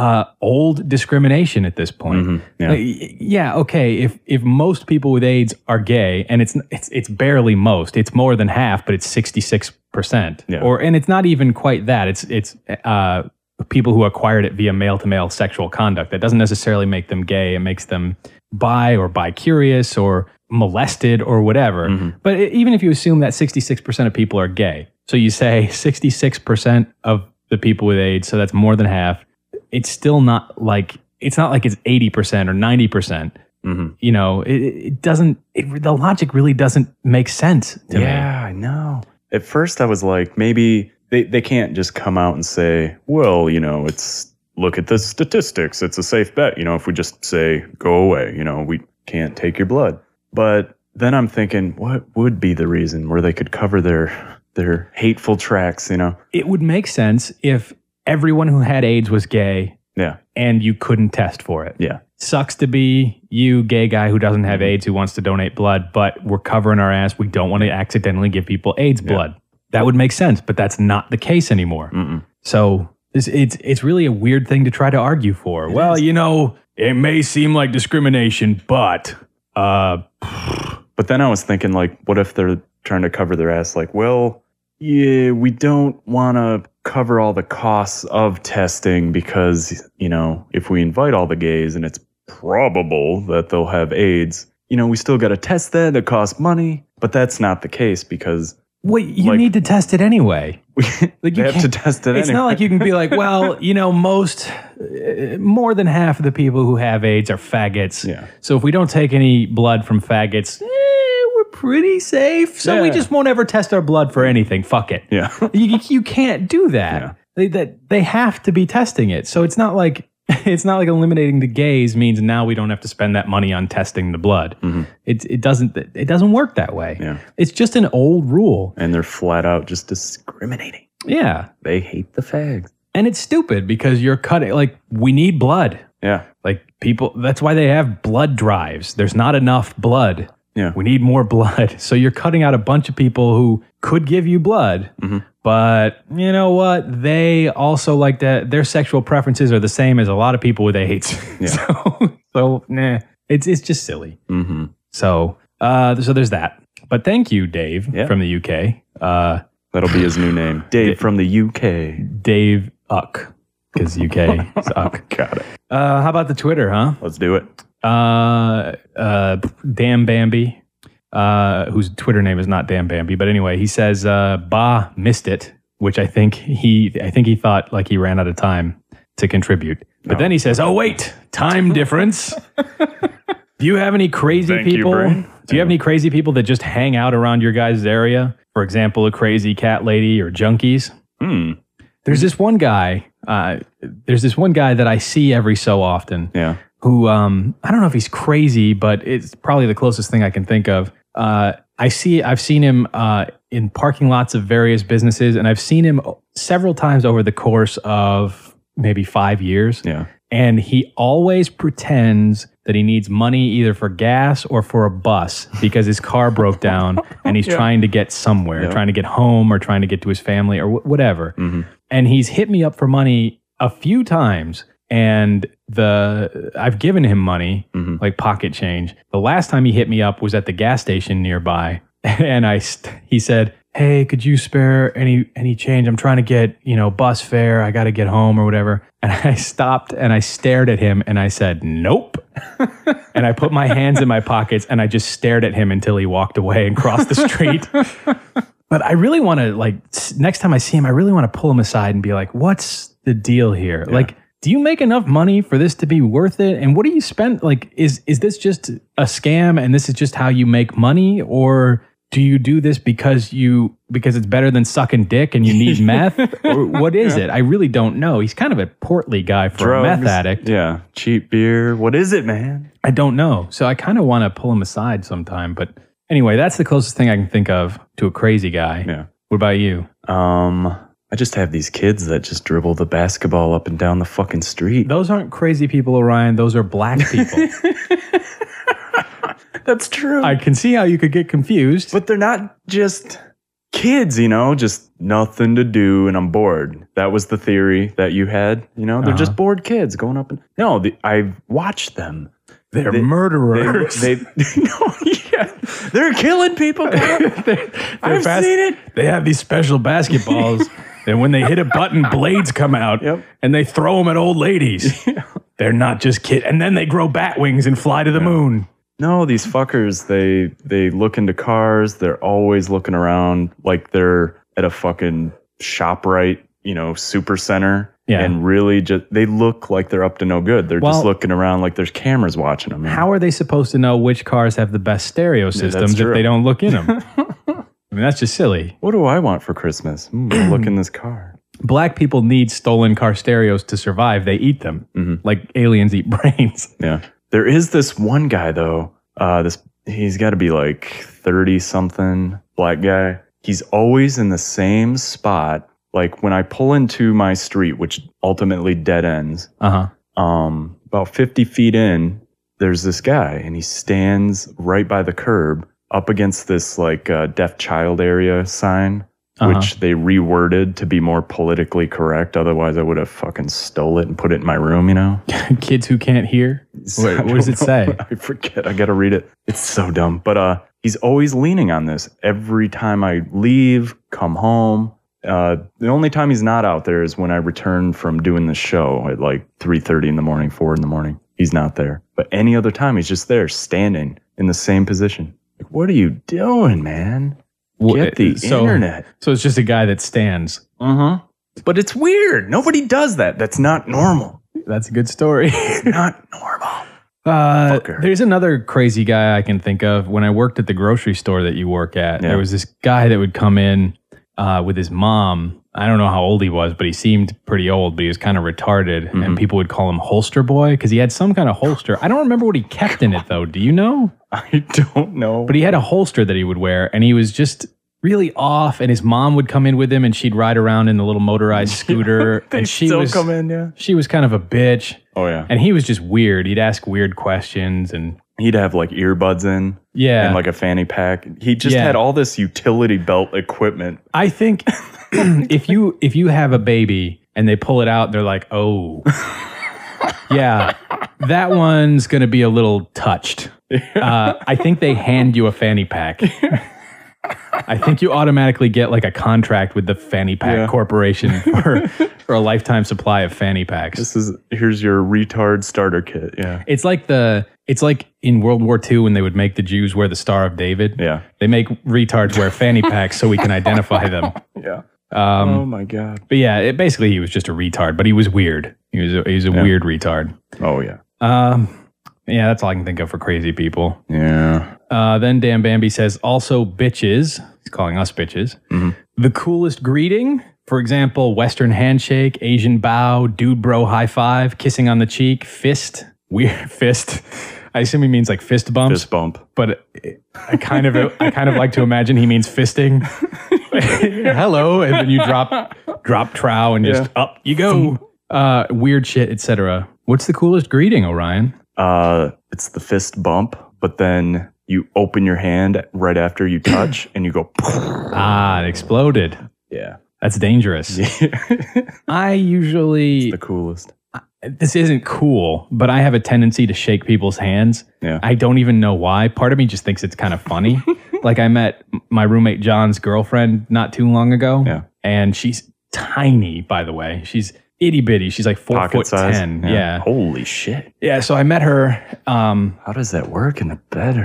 Speaker 1: old discrimination at this point. Okay, if most people with AIDS are gay, and it's barely most, it's more than half, but it's 66%. And it's not even quite that. It's people who acquired it via male-to-male sexual conduct. That doesn't necessarily make them gay. It makes them bi or bi-curious or molested or whatever. But even if you assume that 66% of people are gay, so you say 66% of the people with AIDS, so that's more than half, it's still not like it's 80% or 90%. You know, the logic really doesn't make sense to me.
Speaker 2: Yeah, I know. At first I was like, maybe they can't just come out and say, well, you know, look at the statistics. It's a safe bet. You know, if we just say, go away, you know, we can't take your blood. But then I'm thinking, what would be the reason where they could cover their hateful tracks, you know?
Speaker 1: It would make sense if everyone who had AIDS was gay
Speaker 2: Yeah.
Speaker 1: and you couldn't test for it.
Speaker 2: Yeah.
Speaker 1: Sucks to be you, gay guy who doesn't have AIDS, who wants to donate blood, but we're covering our ass. We don't want to accidentally give people AIDS blood. That would make sense, but that's not the case anymore. So it's really a weird thing to try to argue for. Well, you know, it may seem like discrimination, but
Speaker 2: then I was thinking, like, what if they're trying to cover their ass? Like, well, yeah, we don't want to cover all the costs of testing because, you know, if we invite all the gays and it's probable that they'll have AIDS, you know, we still got to test that. It costs money. But that's not the case because...
Speaker 1: Wait, you need to test it anyway.
Speaker 2: Like, you have to test it
Speaker 1: It's
Speaker 2: anyway.
Speaker 1: not like you can be like, well, you know, more than half of the people who have AIDS are faggots.
Speaker 2: Yeah.
Speaker 1: So if we don't take any blood from faggots, we're pretty safe. So we
Speaker 2: Yeah.
Speaker 1: just won't ever test our blood for anything. Fuck it.
Speaker 2: Yeah.
Speaker 1: You can't do that. They have to be testing it. So it's not like eliminating the gays means now we don't have to spend that money on testing the blood. It doesn't work that way.
Speaker 2: Yeah.
Speaker 1: It's just an old rule.
Speaker 2: And they're flat out just discriminating.
Speaker 1: Yeah.
Speaker 2: They hate the fags.
Speaker 1: And it's stupid because you're cutting, like, we need blood.
Speaker 2: Yeah.
Speaker 1: Like, people, that's why they have blood drives. There's not enough blood.
Speaker 2: Yeah.
Speaker 1: We need more blood. So you're cutting out a bunch of people who could give you blood. But you know what? They also like that. Their sexual preferences are the same as a lot of people with AIDS.
Speaker 2: Yeah.
Speaker 1: so nah, it's just silly. So there's that. But thank you, Dave, from the UK.
Speaker 2: That'll be his new name. Dave from the UK.
Speaker 1: Dave Uck, because UK is Uck.
Speaker 2: Got it.
Speaker 1: How about the Twitter, huh?
Speaker 2: Let's do it.
Speaker 1: Damn Bambi, whose Twitter name is not Damn Bambi, but anyway, he says, Bah missed it, which I think he thought like he ran out of time to contribute. But then he says, oh wait, time difference. Do you have any crazy people? Do you have any crazy people that just hang out around your guys' area? For example, a crazy cat lady or junkies? There's this one guy. There's this one guy that I see every so often.
Speaker 2: Yeah.
Speaker 1: Who I don't know if he's crazy, but it's probably the closest thing I can think of. I've seen him in parking lots of various businesses, and I've seen him several times over the course of maybe 5 years.
Speaker 2: Yeah.
Speaker 1: And he always pretends that he needs money either for gas or for a bus because his car broke down and he's trying to get somewhere, trying to get home or trying to get to his family or whatever. And he's hit me up for money a few times. And I've given him money, like pocket change. The last time he hit me up was at the gas station nearby. And he said, hey, could you spare any change? I'm trying to get, bus fare. I got to get home or whatever. And I stopped and I stared at him and I said, nope. And I put my hands in my pockets and I just stared at him until he walked away and crossed the street. But I really want to, next time I see him, I really want to pull him aside and be like, what's the deal here? Yeah. Do you make enough money for this to be worth it? And what do you spend? Is this just a scam and this is just how you make money? Or do you do this because it's better than sucking dick and you need meth? Or what is it? I really don't know. He's kind of a portly guy for
Speaker 2: Drugs,
Speaker 1: a meth addict.
Speaker 2: Yeah. Cheap beer. What is it, man?
Speaker 1: I don't know. So I kind of want to pull him aside sometime. But anyway, that's the closest thing I can think of to a crazy guy.
Speaker 2: Yeah.
Speaker 1: What about you?
Speaker 2: I just have these kids that just dribble the basketball up and down the fucking street.
Speaker 1: Those aren't crazy people, Orion. Those are black people.
Speaker 2: That's true.
Speaker 1: I can see how you could get confused.
Speaker 2: But they're not just kids, just nothing to do and I'm bored. That was the theory that you had. They're just bored kids going up and... No, I've watched them.
Speaker 1: They're murderers.
Speaker 2: They're killing people. I've seen it.
Speaker 1: They have these special basketballs, and when they hit a button, blades come out, and they throw them at old ladies. They're not just kids. And then they grow bat wings and fly to the moon.
Speaker 2: No, these fuckers, they look into cars. They're always looking around like they're at a fucking ShopRite, super center. Yeah. And really they look like they're up to no good. They're just looking around like there's cameras watching them.
Speaker 1: How are they supposed to know which cars have the best stereo systems if they don't look in them? I mean, that's just silly.
Speaker 2: What do I want for Christmas? Look in this car.
Speaker 1: Black people need stolen car stereos to survive. They eat them like aliens eat brains.
Speaker 2: Yeah. There is this one guy, though. He's got to be like 30-something black guy. He's always in the same spot, Like when I pull into my street, which ultimately dead ends, about 50 feet in, there's this guy and he stands right by the curb up against this like deaf child area sign, which they reworded to be more politically correct. Otherwise I would have fucking stole it and put it in my room, you know?
Speaker 1: Kids who can't hear? What does it say?
Speaker 2: I forget. I got to read it. It's so dumb. But he's always leaning on this every time I leave, come home. The only time he's not out there is when I return from doing the show at like 3:30 in the morning, 4 in the morning. He's not there. But any other time, he's just there, standing in the same position. Like, what are you doing, man? Get the internet.
Speaker 1: So it's just a guy that stands.
Speaker 2: But it's weird. Nobody does that. That's not normal.
Speaker 1: That's a good story.
Speaker 2: Not normal.
Speaker 1: There's another crazy guy I can think of. When I worked at the grocery store that you work at, there was this guy that would come in with his mom. I don't know how old he was, but he seemed pretty old, but he was kind of retarded. And people would call him Holster Boy because he had some kind of holster. I don't remember what he kept in it, though. Do you know?
Speaker 2: I don't know.
Speaker 1: But he had a holster that he would wear, and he was just really off. And his mom would come in with him, and she'd ride around in the little motorized scooter.
Speaker 2: They
Speaker 1: and she
Speaker 2: still
Speaker 1: was,
Speaker 2: come in, yeah.
Speaker 1: She was kind of a bitch.
Speaker 2: Oh, yeah.
Speaker 1: And he was just weird. He'd ask weird questions, and
Speaker 2: he'd have like earbuds in.
Speaker 1: Yeah.
Speaker 2: And like a fanny pack. He just had all this utility belt equipment.
Speaker 1: I think if you have a baby and they pull it out, they're like, oh, yeah, that one's going to be a little touched. I think they hand you a fanny pack. I think you automatically get like a contract with the Fanny Pack Corporation for a lifetime supply of fanny packs.
Speaker 2: Here's your retard starter kit. Yeah.
Speaker 1: It's like in World War II when they would make the Jews wear the Star of David.
Speaker 2: Yeah.
Speaker 1: They make retards wear fanny packs so we can identify them.
Speaker 2: Yeah. Oh my God.
Speaker 1: But yeah, basically he was just a retard, but he was weird. He was a weird retard.
Speaker 2: Oh yeah.
Speaker 1: Yeah, that's all I can think of for crazy people.
Speaker 2: Yeah.
Speaker 1: Then Dan Bambi says, also bitches. He's calling us bitches. The coolest greeting, for example, Western handshake, Asian bow, dude bro high five, kissing on the cheek, fist, weird fist. I assume he means like fist bumps.
Speaker 2: Fist bump.
Speaker 1: But I kind of like to imagine he means fisting. Hello, and then you drop trow and just up you go. Weird shit, etc. What's the coolest greeting, Orion?
Speaker 2: It's the fist bump, but then you open your hand right after you touch and you go.
Speaker 1: It exploded.
Speaker 2: Yeah.
Speaker 1: That's dangerous. I usually...
Speaker 2: It's the coolest.
Speaker 1: This isn't cool, but I have a tendency to shake people's hands.
Speaker 2: Yeah.
Speaker 1: I don't even know why. Part of me just thinks it's kind of funny. Like I met my roommate John's girlfriend not too long ago.
Speaker 2: Yeah.
Speaker 1: And she's tiny, by the way. She's itty bitty. She's like 4'10". Yeah.
Speaker 2: Holy shit.
Speaker 1: Yeah. So I met her.
Speaker 2: How does that work in the bed?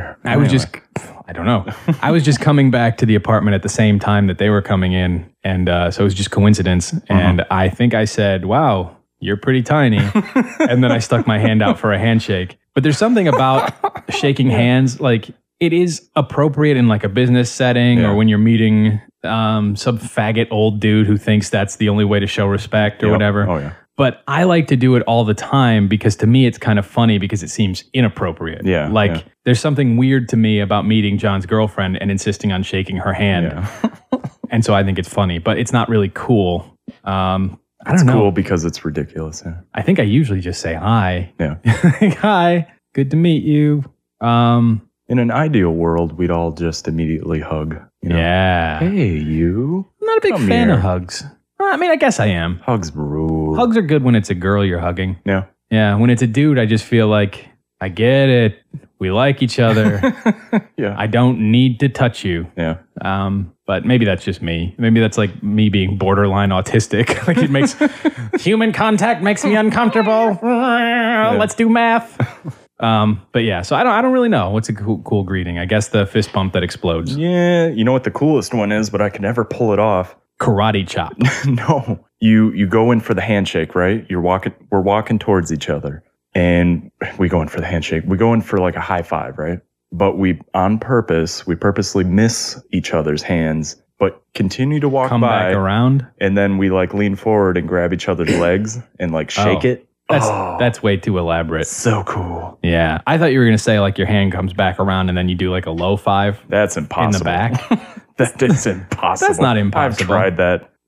Speaker 1: I don't know. I was just coming back to the apartment at the same time that they were coming in. And so it was just coincidence. And I think I said, wow, you're pretty tiny. And then I stuck my hand out for a handshake. But there's something about shaking hands. Like it is appropriate in like a business setting or when you're meeting some faggot old dude who thinks that's the only way to show respect or whatever.
Speaker 2: Oh, yeah.
Speaker 1: But I like to do it all the time because to me it's kind of funny because it seems inappropriate.
Speaker 2: Yeah.
Speaker 1: Like there's something weird to me about meeting John's girlfriend and insisting on shaking her hand.
Speaker 2: Yeah.
Speaker 1: And so I think it's funny, but it's not really cool. I don't know.
Speaker 2: It's cool because it's ridiculous. Yeah.
Speaker 1: I think I usually just say hi.
Speaker 2: Yeah.
Speaker 1: Hi, good to meet you.
Speaker 2: In an ideal world, we'd all just immediately hug. You know?
Speaker 1: Yeah.
Speaker 2: Hey, you.
Speaker 1: I'm not a big fan of hugs. I mean, I guess I am.
Speaker 2: Hugs rule.
Speaker 1: Hugs are good when it's a girl you're hugging.
Speaker 2: Yeah.
Speaker 1: Yeah. When it's a dude, I just feel like I get it. We like each other.
Speaker 2: Yeah.
Speaker 1: I don't need to touch you.
Speaker 2: Yeah.
Speaker 1: But maybe that's just me. Maybe that's like me being borderline autistic. Like it makes human contact makes me uncomfortable. Let's do math. But yeah, so I don't really know what's a cool greeting. I guess the fist bump that explodes.
Speaker 2: Yeah, you know what the coolest one is, but I can never pull it off.
Speaker 1: Karate chop.
Speaker 2: No, you go in for the handshake, right? We're walking towards each other, and we go in for the handshake. We go in for like a high five, right? But we purposely miss each other's hands, but continue to walk
Speaker 1: Come
Speaker 2: by
Speaker 1: back around,
Speaker 2: and then we like lean forward and grab each other's legs and like shake it.
Speaker 1: That's way too elaborate.
Speaker 2: So cool.
Speaker 1: Yeah. I thought you were going to say like your hand comes back around and then you do like a low five.
Speaker 2: That's impossible.
Speaker 1: In the back.
Speaker 2: That is impossible.
Speaker 1: That's not impossible.
Speaker 2: I've tried that.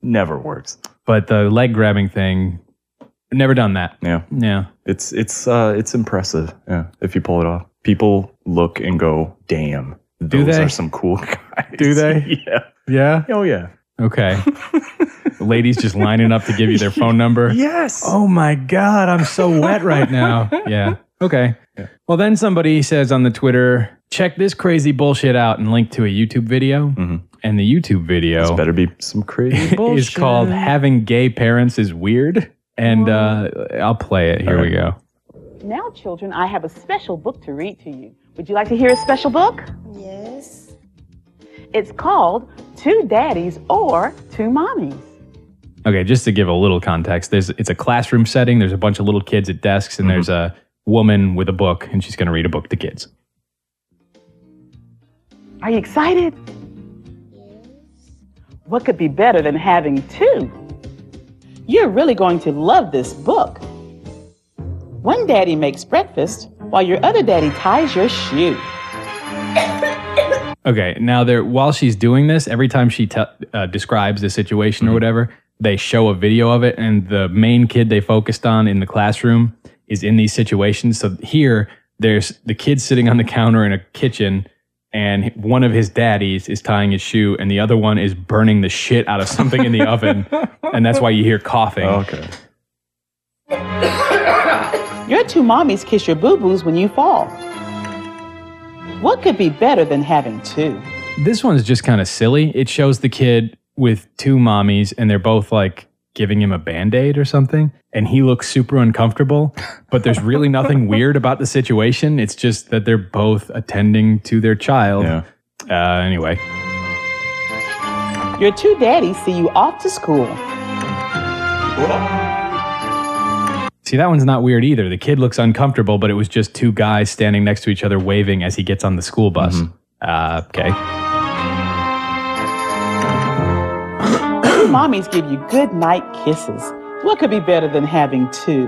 Speaker 2: never works.
Speaker 1: But the leg grabbing thing, never done that.
Speaker 2: Yeah.
Speaker 1: Yeah.
Speaker 2: It's impressive. Yeah. If you pull it off. People look and go, damn.
Speaker 1: Do
Speaker 2: Those
Speaker 1: they?
Speaker 2: are some cool guys.
Speaker 1: Do they?
Speaker 2: Yeah.
Speaker 1: Yeah?
Speaker 2: Oh, yeah.
Speaker 1: Okay. Ladies just lining up to give you their phone number.
Speaker 2: Yes.
Speaker 1: Oh my God, I'm so wet right now. Yeah. Okay.
Speaker 2: Yeah.
Speaker 1: Well, then somebody says on the Twitter, check this crazy bullshit out and link to a YouTube video.
Speaker 2: Mm-hmm.
Speaker 1: And the YouTube video
Speaker 2: This better be some crazy bullshit.
Speaker 1: is called Having Gay Parents is Weird. And I'll play it. Here we go.
Speaker 4: Now, children, I have a special book to read to you. Would you like to hear a special book?
Speaker 5: Yes.
Speaker 4: It's called Two Daddies or Two Mommies.
Speaker 1: Okay, just to give a little context, it's a classroom setting. There's a bunch of little kids at desks, and there's a woman with a book, and she's going to read a book to kids.
Speaker 4: Are you excited? What could be better than having two? You're really going to love this book. One daddy makes breakfast while your other daddy ties your shoe.
Speaker 1: Okay, now while she's doing this, every time she describes the situation or whatever, they show a video of it, and the main kid they focused on in the classroom is in these situations. So here, there's the kid sitting on the counter in a kitchen, and one of his daddies is tying his shoe, and the other one is burning the shit out of something in the oven, and that's why you hear coughing.
Speaker 2: Okay.
Speaker 4: Your two mommies kiss your boo-boos when you fall. What could be better than having two?
Speaker 1: This one's just kind of silly. It shows the kid with two mommies, and they're both like giving him a Band-Aid or something, and he looks super uncomfortable, but there's really nothing weird about the situation. It's just that they're both attending to their child.
Speaker 2: Yeah.
Speaker 1: Anyway.
Speaker 4: Your two daddies see you off to school.
Speaker 1: See, that one's not weird either. The kid looks uncomfortable, but it was just two guys standing next to each other waving as he gets on the school bus. Okay.
Speaker 4: Two mommies give you good night kisses. What could be better than having two?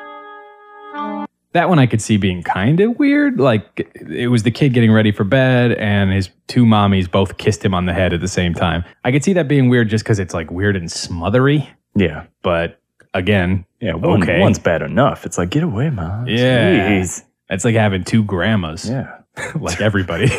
Speaker 1: That one I could see being kind of weird. Like, it was the kid getting ready for bed, and his two mommies both kissed him on the head at the same time. I could see that being weird just because it's like weird and smothery.
Speaker 2: Yeah.
Speaker 1: But again,
Speaker 2: Yeah.
Speaker 1: okay.
Speaker 2: One's bad enough. It's like, get away, Mom.
Speaker 1: Yeah.
Speaker 2: Jeez.
Speaker 1: It's like having two grandmas.
Speaker 2: Yeah.
Speaker 1: Like everybody.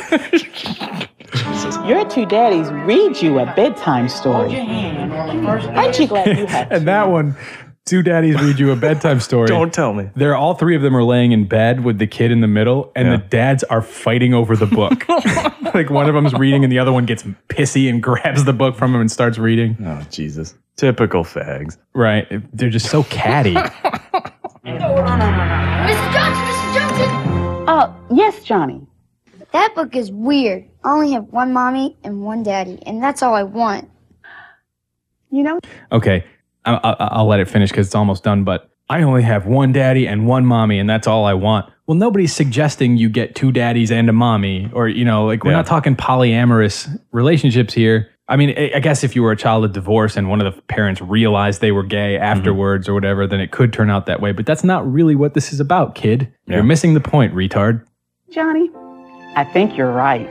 Speaker 4: Your two daddies read you a bedtime story. Aren't you glad you have two?
Speaker 1: And that one, two daddies read you a bedtime story.
Speaker 2: Don't tell me.
Speaker 1: They're all three of them are laying in bed with the kid in the middle, and
Speaker 2: Yeah.
Speaker 1: the dads are fighting over the book. Like one of them's reading, and the other one gets pissy and grabs the book from him and starts reading.
Speaker 2: Oh, Jesus. Typical fags.
Speaker 1: Right? They're just so catty.
Speaker 5: Mr. Johnson! Mr. Johnson!
Speaker 4: Yes, Johnny.
Speaker 5: That book is weird. I only have one mommy and one daddy, and that's all I want.
Speaker 4: You know,
Speaker 1: Okay, I'll let it finish because it's almost done. But I only have one daddy and one mommy, and that's all I want. Well, nobody's suggesting you get two daddies and a mommy, or like we're
Speaker 2: Yeah.
Speaker 1: not talking polyamorous relationships here. I mean, I guess if you were a child of divorce and one of the parents realized they were gay afterwards or whatever, then it could turn out that way. But that's not really what this is about, kid.
Speaker 2: Yeah.
Speaker 1: You're missing the point, retard.
Speaker 4: Johnny, I think you're right.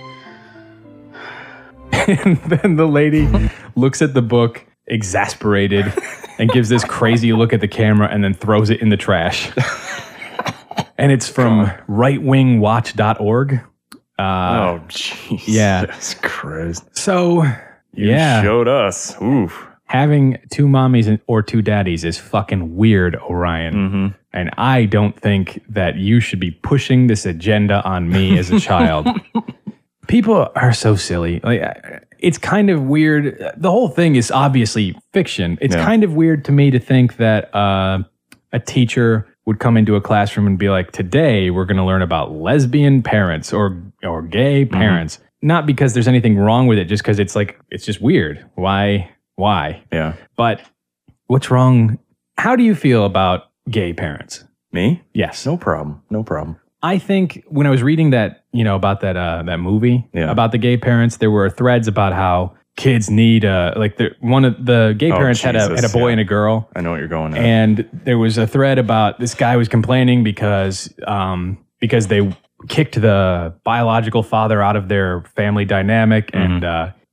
Speaker 1: And then the lady looks at the book, exasperated, and gives this crazy look at the camera and then throws it in the trash. And it's from rightwingwatch.org.
Speaker 2: Oh, jeez.
Speaker 1: yeah.
Speaker 2: Jesus Christ.
Speaker 1: So,
Speaker 2: You
Speaker 1: yeah,
Speaker 2: showed us. Oof.
Speaker 1: having two mommies or two daddies is fucking weird, Orion. And I don't think that you should be pushing this agenda on me as a child. People are so silly. Like, it's kind of weird. The whole thing is obviously fiction. It's
Speaker 2: Yeah.
Speaker 1: kind of weird to me to think that a teacher would come into a classroom and be like, today we're going to learn about lesbian parents or gay parents. Not because there's anything wrong with it, just because it's like, it's just weird. Why?
Speaker 2: Yeah.
Speaker 1: But what's wrong? How do you feel about gay parents?
Speaker 2: Me?
Speaker 1: Yes.
Speaker 2: No problem. No problem.
Speaker 1: I think when I was reading that, about that movie
Speaker 2: Yeah.
Speaker 1: about the gay parents, there were threads about how kids need one of the gay parents had a
Speaker 2: Jesus,
Speaker 1: boy
Speaker 2: yeah.
Speaker 1: and a girl,
Speaker 2: I know what you're going at.
Speaker 1: and there was a thread about this guy was complaining because they kicked the biological father out of their family dynamic, and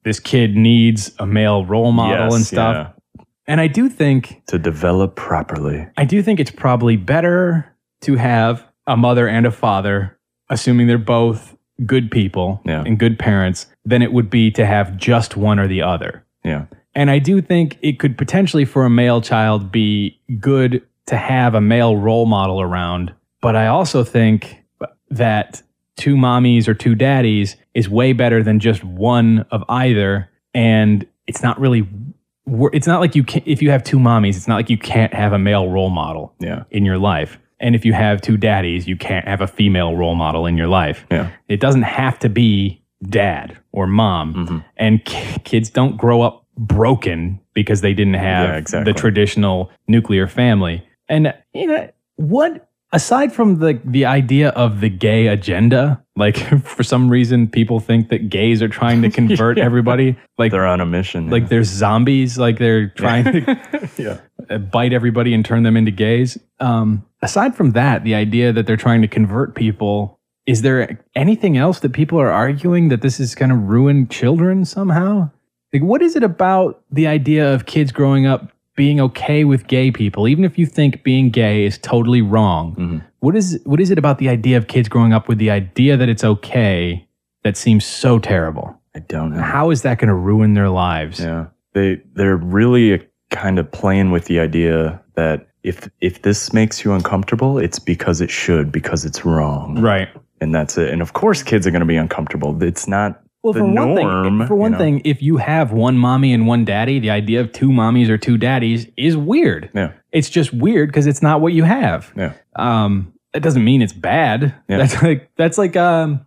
Speaker 1: this kid needs a male role model and stuff. And I do think
Speaker 2: to develop properly.
Speaker 1: I do think it's probably better to have a mother and a father, assuming they're both good people and good parents, than it would be to have just one or the other.
Speaker 2: Yeah.
Speaker 1: And I do think it could potentially, for a male child, be good to have a male role model around. But I also think that 2 mommies or 2 daddies is way better than just one of either. And it's not really, it's not like you can, if you have 2 mommies, it's not like you can't have a male role model in your life. And if you have 2 daddies, you can't have a female role model in your life.
Speaker 2: Yeah.
Speaker 1: It doesn't have to be dad or mom. And kids don't grow up broken because they didn't have the traditional nuclear family. And what, aside from the idea of the gay agenda, like for some reason people think that gays are trying to convert everybody, like
Speaker 2: they're on a mission,
Speaker 1: like they're zombies, like they're trying to bite everybody and turn them into gays. Aside from that, the idea that they're trying to convert people, is there anything else that people are arguing that this is going to ruin children somehow? Like, what is it about the idea of kids growing up being okay with gay people, even if you think being gay is totally wrong? What is it about the idea of kids growing up with the idea that it's okay that seems so terrible?
Speaker 2: I don't know.
Speaker 1: How is that going to ruin their lives?
Speaker 2: Yeah, they're really kind of playing with the idea that if this makes you uncomfortable, it's because it should, because it's wrong.
Speaker 1: Right.
Speaker 2: And that's it. And of course, kids are going to be uncomfortable. It's not the norm.
Speaker 1: For one thing, if you have 1 mommy and 1 daddy, the idea of 2 mommies or 2 daddies is weird.
Speaker 2: Yeah.
Speaker 1: It's just weird because it's not what you have.
Speaker 2: Yeah.
Speaker 1: That doesn't mean it's bad.
Speaker 2: Yeah.
Speaker 1: That's like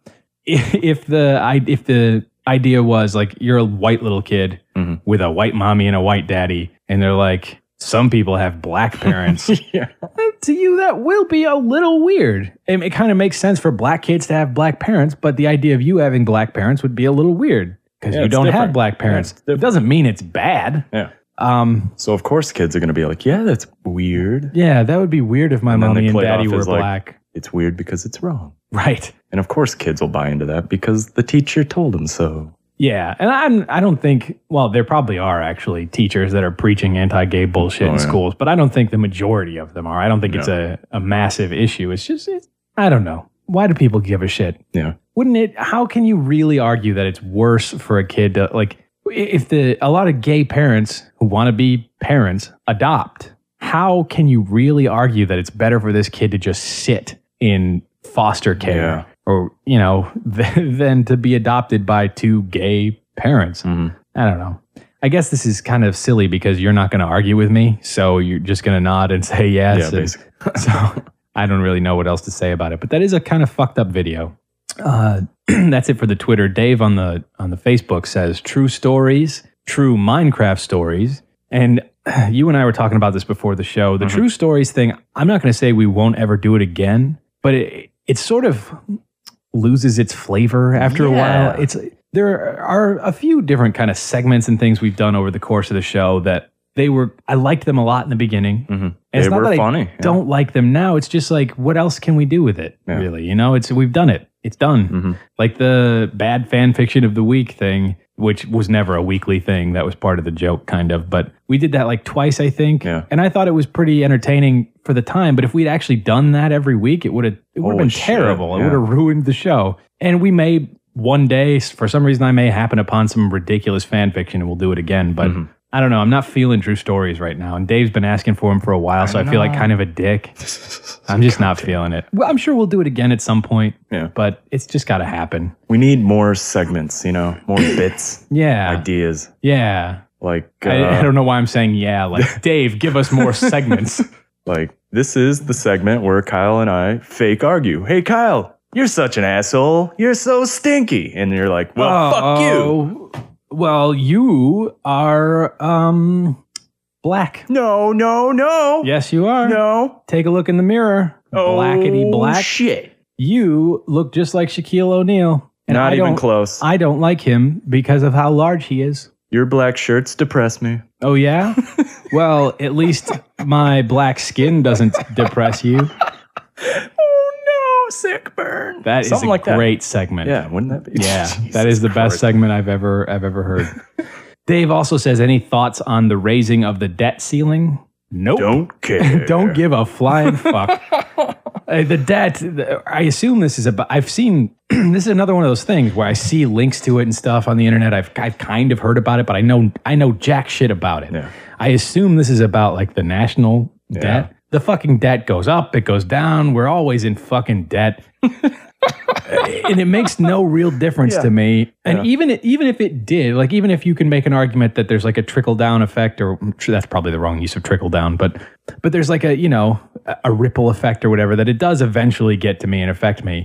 Speaker 1: if the idea was like you're a white little kid with a white mommy and a white daddy, and they're like, some people have black parents. To you, that will be a little weird. It kind of makes sense for black kids to have black parents, but the idea of you having black parents would be a little weird because you don't have black parents. It doesn't mean it's bad.
Speaker 2: Yeah. So of course kids are going to be like, yeah, that's weird.
Speaker 1: Yeah, that would be weird if my mommy and daddy were black.
Speaker 2: Like, it's weird because it's wrong.
Speaker 1: Right.
Speaker 2: And of course kids will buy into that because the teacher told them so.
Speaker 1: Yeah, and I don't think, well, there probably are actually teachers that are preaching anti-gay bullshit in schools, but I don't think the majority of them are. I don't think it's a massive issue. It's just, I don't know. Why do people give a shit?
Speaker 2: Yeah.
Speaker 1: Wouldn't it, how can you really argue that it's worse for a kid to, like, if a lot of gay parents who want to be parents adopt, how can you really argue that it's better for this kid to just sit in foster care or, than to be adopted by 2 gay parents? I don't know. I guess this is kind of silly because you're not going to argue with me, so you're just going to nod and say yes.
Speaker 2: Yeah, basically.
Speaker 1: So I don't really know what else to say about it, but that is a kind of fucked up video. That's it for the Twitter. Dave on the Facebook says, true stories, true Minecraft stories. And you and I were talking about this before the show. The true stories thing, I'm not going to say we won't ever do it again, but it sort of loses its flavor after a while. There are a few different kind of segments and things we've done over the course of the show that I liked them a lot in the beginning. And it's not that funny. I don't like them now. It's just like, what else can we do with it? Really? We've done it. It's done. Like the bad fan fiction of the week thing, which was never a weekly thing. That was part of the joke, kind of. But we did that like twice, I think. Yeah. And I thought it was pretty entertaining for the time. But if we'd actually done that every week, it would have been terrible. It would have ruined the show. And we may one day, for some reason, I may happen upon some ridiculous fan fiction and we'll do it again. But I don't know. I'm not feeling true stories right now. And Dave's been asking for them for a while, so I feel like kind of a dick. I'm just not feeling it. Well, I'm sure we'll do it again at some point. Yeah. But it's just got to happen.
Speaker 2: We need more segments, more bits. Ideas.
Speaker 1: Yeah.
Speaker 2: Like
Speaker 1: I don't know why I'm saying like, Dave, give us more segments.
Speaker 2: Like, this is the segment where Kyle and I fake argue. Hey, Kyle, you're such an asshole. You're so stinky. And you're like, well, fuck you.
Speaker 1: Well, you are black.
Speaker 2: No.
Speaker 1: Yes, you are.
Speaker 2: No.
Speaker 1: Take a look in the mirror. Blackety black.
Speaker 2: Shit.
Speaker 1: You look just like Shaquille O'Neal.
Speaker 2: And Not even close.
Speaker 1: I don't like him because of how large he is.
Speaker 2: Your black shirts depress me.
Speaker 1: Oh, yeah? Well, at least my black skin doesn't depress you.
Speaker 2: Oh, no. Sick burn.
Speaker 1: That is
Speaker 2: Something
Speaker 1: a
Speaker 2: like that.
Speaker 1: great segment.
Speaker 2: Yeah, wouldn't that be?
Speaker 1: Yeah,
Speaker 2: Jesus
Speaker 1: that is the best
Speaker 2: Christ.
Speaker 1: segment I've ever heard. Dave also says, any thoughts on the raising of the debt ceiling? Nope.
Speaker 2: Don't care.
Speaker 1: Don't give a flying fuck. The debt, I assume this is about, I've seen, this is another one of those things where I see links to it and stuff on the internet. I've kind of heard about it, but I know jack shit about it.
Speaker 2: Yeah.
Speaker 1: I assume this is about like the national debt. The fucking debt goes up, it goes down. We're always in fucking debt. And it makes no real difference to me. And even if it did, like even if you can make an argument that there's like a trickle down effect, or I'm sure that's probably the wrong use of trickle down, but there's like a ripple effect or whatever, that it does eventually get to me and affect me.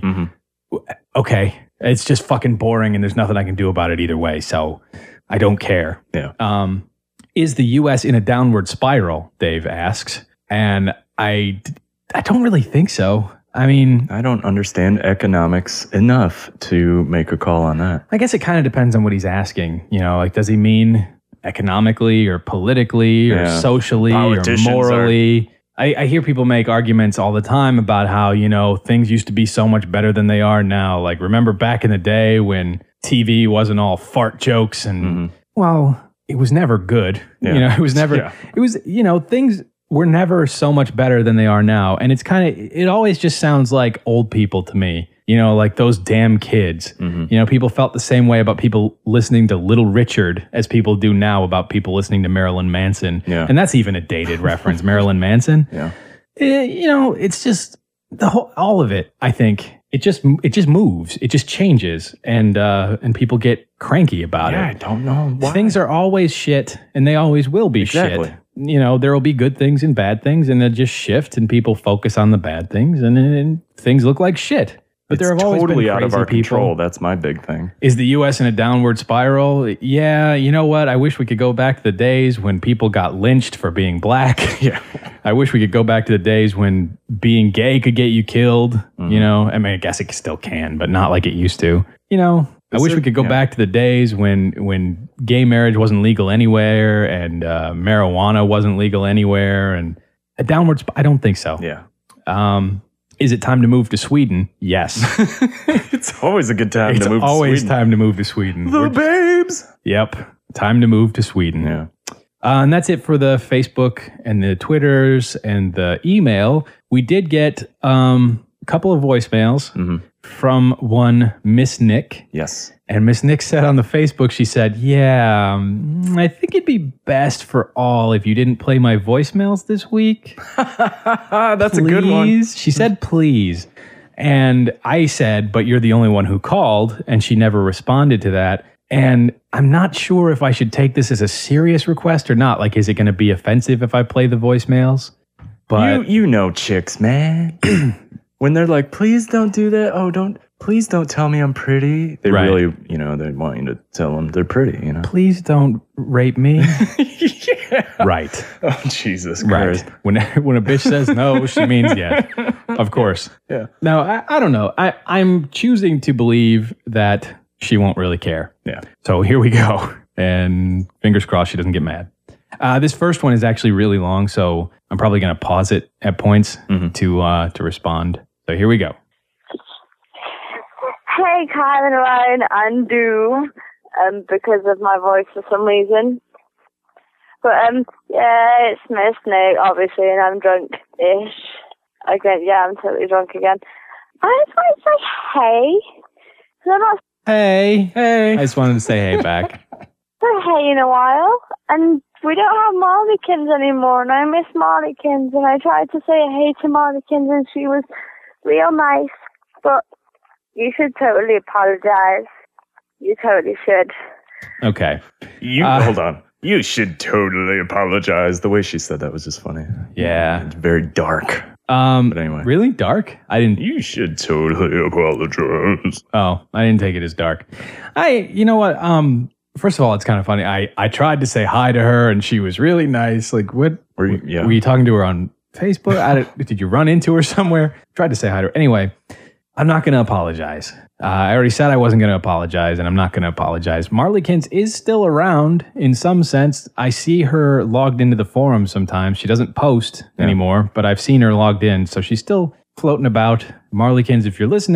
Speaker 1: Okay, it's just fucking boring, and there's nothing I can do about it either way. So I don't care.
Speaker 2: Yeah.
Speaker 1: Is the U.S. in a downward spiral? Dave asks, and I don't really think so. I mean,
Speaker 2: I don't understand economics enough to make a call on that.
Speaker 1: I guess it kind of depends on what he's asking. Like, does he mean economically or politically or socially or morally? I hear people make arguments all the time about how, things used to be so much better than they are now. Like, remember back in the day when TV wasn't all fart jokes and, well, it was never good.
Speaker 2: Yeah.
Speaker 1: It was never, it was, things were never so much better than they are now. And it always just sounds like old people to me, like those damn kids. People felt the same way about people listening to Little Richard as people do now about people listening to Marilyn Manson.
Speaker 2: Yeah.
Speaker 1: And that's even a dated reference, Marilyn Manson.
Speaker 2: Yeah.
Speaker 1: It's just all of it. I think it just moves. It just changes. And people get cranky about it.
Speaker 2: I don't know why.
Speaker 1: Things are always shit, and they always will be
Speaker 2: Exactly.
Speaker 1: shit. There will be good things and bad things, and they'll just shift, and people focus on the bad things, and things look like shit. But there have always
Speaker 2: totally
Speaker 1: been
Speaker 2: out of
Speaker 1: crazy
Speaker 2: our
Speaker 1: people.
Speaker 2: control. That's my big thing.
Speaker 1: Is the U.S. in a downward spiral? Yeah, you know what? I wish we could go back to the days when people got lynched for being black.
Speaker 2: Yeah.
Speaker 1: I wish we could go back to the days when being gay could get you killed. I mean, I guess it still can, but not like it used to. I wish we could go back to the days when gay marriage wasn't legal anywhere and marijuana wasn't legal anywhere. And a downward I don't think so.
Speaker 2: Yeah.
Speaker 1: Is it time to move to Sweden? Yes.
Speaker 2: It's always a good time
Speaker 1: It's
Speaker 2: to move to
Speaker 1: always
Speaker 2: Sweden.
Speaker 1: time to move to Sweden.
Speaker 2: The babes.
Speaker 1: Yep. Time to move to Sweden.
Speaker 2: Yeah.
Speaker 1: And that's it for the Facebook and the Twitters and the email. We did get a couple of voicemails from one Miss Nick.
Speaker 2: Yes.
Speaker 1: And Miss Nick said on the Facebook, she said, I think it'd be best for all if you didn't play my voicemails this week.
Speaker 2: That's a good one.
Speaker 1: Please. She said, please. And I said, but you're the only one who called. And she never responded to that. And I'm not sure if I should take this as a serious request or not. Like, is it going to be offensive if I play the voicemails? But
Speaker 2: You know chicks, man. When they're like, please don't do that. Please don't tell me I'm pretty. They
Speaker 1: Right.
Speaker 2: really, they want you to tell them they're pretty,
Speaker 1: please don't rape me. Right.
Speaker 2: Oh, Jesus
Speaker 1: Right.
Speaker 2: Christ.
Speaker 1: When a bitch says no, she means yes. Of course.
Speaker 2: Yeah.
Speaker 1: Now, I don't know. I'm choosing to believe that she won't really care.
Speaker 2: Yeah.
Speaker 1: So here we go. And fingers crossed she doesn't get mad. This first one is actually really long, so I'm probably going to pause it at points to respond. So here we go.
Speaker 6: Hey, Kyle and Ryan, I'm due because of my voice for some reason. But, yeah, it's Miss Nick, obviously, and I'm drunk-ish. Again, yeah, I'm totally drunk again. I just want to say hey. 'Cause I'm not
Speaker 1: Hey. I just wanted to say hey back.
Speaker 6: said hey in a while, and we don't have Marlykins anymore, and I miss Marlykins, and I tried to say hey to Marlykins, and she was real nice, but you should totally apologize. You totally should.
Speaker 1: Okay.
Speaker 2: Hold on. You should totally apologize. The way she said that was just funny.
Speaker 1: Yeah.
Speaker 2: It's very dark. But anyway.
Speaker 1: Really dark? I didn't.
Speaker 2: You should totally apologize.
Speaker 1: Oh, I didn't take it as dark. You know what? First of all, it's kind of funny. I tried to say hi to her, and she was really nice. Like, what?
Speaker 2: Were you
Speaker 1: talking to her on Facebook? Did you run into her somewhere? Tried to say hi to her. Anyway, I'm not going to apologize. I already said I wasn't going to apologize, and I'm not going to apologize. Marlykins is still around in some sense. I see her logged into the forum sometimes. She doesn't post anymore, but I've seen her logged in, so she's still floating about. Marlykins, if you're listening,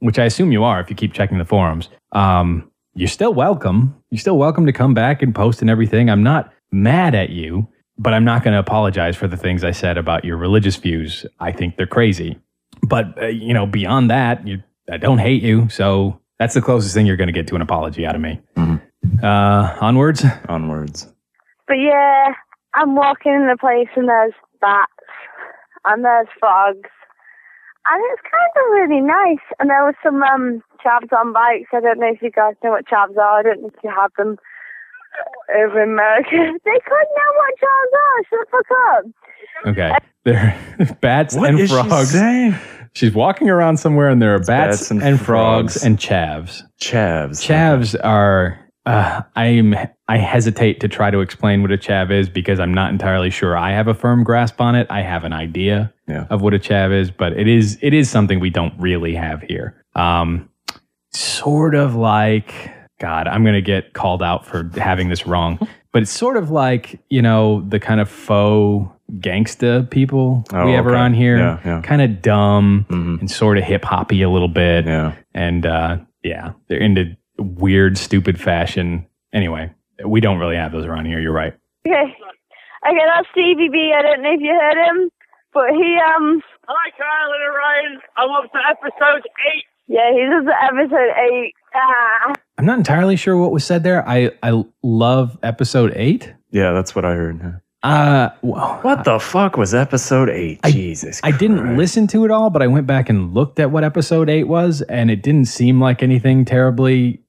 Speaker 1: which I assume you are if you keep checking the forums, you're still welcome. You're still welcome to come back and post and everything. I'm not mad at you, but I'm not going to apologize for the things I said about your religious views. I think they're crazy. But, beyond that, I don't hate you. So that's the closest thing you're going to get to an apology out of me.
Speaker 2: Mm-hmm.
Speaker 1: Onwards?
Speaker 2: Onwards.
Speaker 6: But yeah, I'm walking in a place and there's bats and there's frogs. And it's kind of really nice. And there was some chavs on bikes. I don't know if you guys know what chavs are. I don't know if you have them over in America. They couldn't know what chavs are. Shut the fuck up.
Speaker 1: Okay. They're bats
Speaker 2: What
Speaker 1: and
Speaker 2: is
Speaker 1: frogs.
Speaker 2: she saying?
Speaker 1: She's walking around somewhere and there are bats and frogs and chavs.
Speaker 2: Chavs.
Speaker 1: Chavs are... I hesitate to try to explain what a chav is because I'm not entirely sure I have a firm grasp on it. I have an idea of what a chav is, but it is something we don't really have here. Sort of like, God, I'm going to get called out for having this wrong, but it's sort of like, the kind of faux gangsta people we have around here.
Speaker 2: Yeah.
Speaker 1: Kind of dumb and sort of hip hoppy a little bit.
Speaker 2: Yeah.
Speaker 1: And they're into weird, stupid fashion. Anyway, we don't really have those around here. You're right.
Speaker 6: Okay, that's Stevie B. I don't know if you heard him, but he
Speaker 7: Hi, Carolyn and Ryan. I'm up to episode 8.
Speaker 6: Yeah, he's up to episode 8.
Speaker 1: I'm not entirely sure what was said there. I love episode 8.
Speaker 2: Yeah, that's what I heard.
Speaker 1: Well,
Speaker 2: What the fuck was episode 8? Jesus
Speaker 1: I didn't
Speaker 2: Christ.
Speaker 1: listen to it all, but I went back and looked at what episode 8 was, and it didn't seem like anything terribly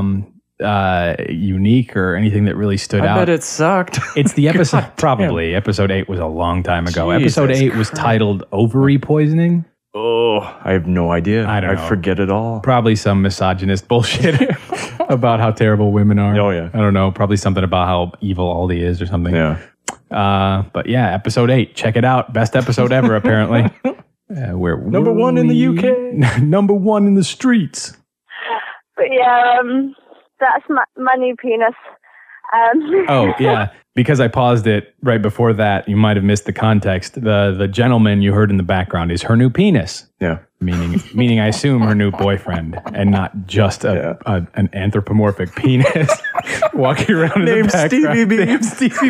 Speaker 1: unique or anything that really stood
Speaker 2: I
Speaker 1: out.
Speaker 2: bet it sucked.
Speaker 1: It's the episode,
Speaker 2: God
Speaker 1: probably. Episode 8 was a long time ago.
Speaker 2: Jesus
Speaker 1: Episode 8 was
Speaker 2: Christ.
Speaker 1: titled Ovary Poisoning.
Speaker 2: Oh, I have no idea.
Speaker 1: I don't know.
Speaker 2: forget it all.
Speaker 1: Probably some misogynist bullshit about how terrible women are.
Speaker 2: Oh, yeah.
Speaker 1: I don't know. Probably something about how evil Aldi is or something.
Speaker 2: Yeah.
Speaker 1: But yeah, episode 8. Check it out. Best episode ever, apparently. We're
Speaker 2: Number one in the UK.
Speaker 1: Number one in the streets.
Speaker 6: But yeah, that's my new penis.
Speaker 1: Oh, yeah. Because I paused it right before that, you might have missed the context. The gentleman you heard in the background is her new penis.
Speaker 2: Yeah.
Speaker 1: Meaning I assume her new boyfriend and not just an anthropomorphic penis walking around in the
Speaker 2: Named
Speaker 1: background.
Speaker 2: Stevie B.
Speaker 1: Named Stevie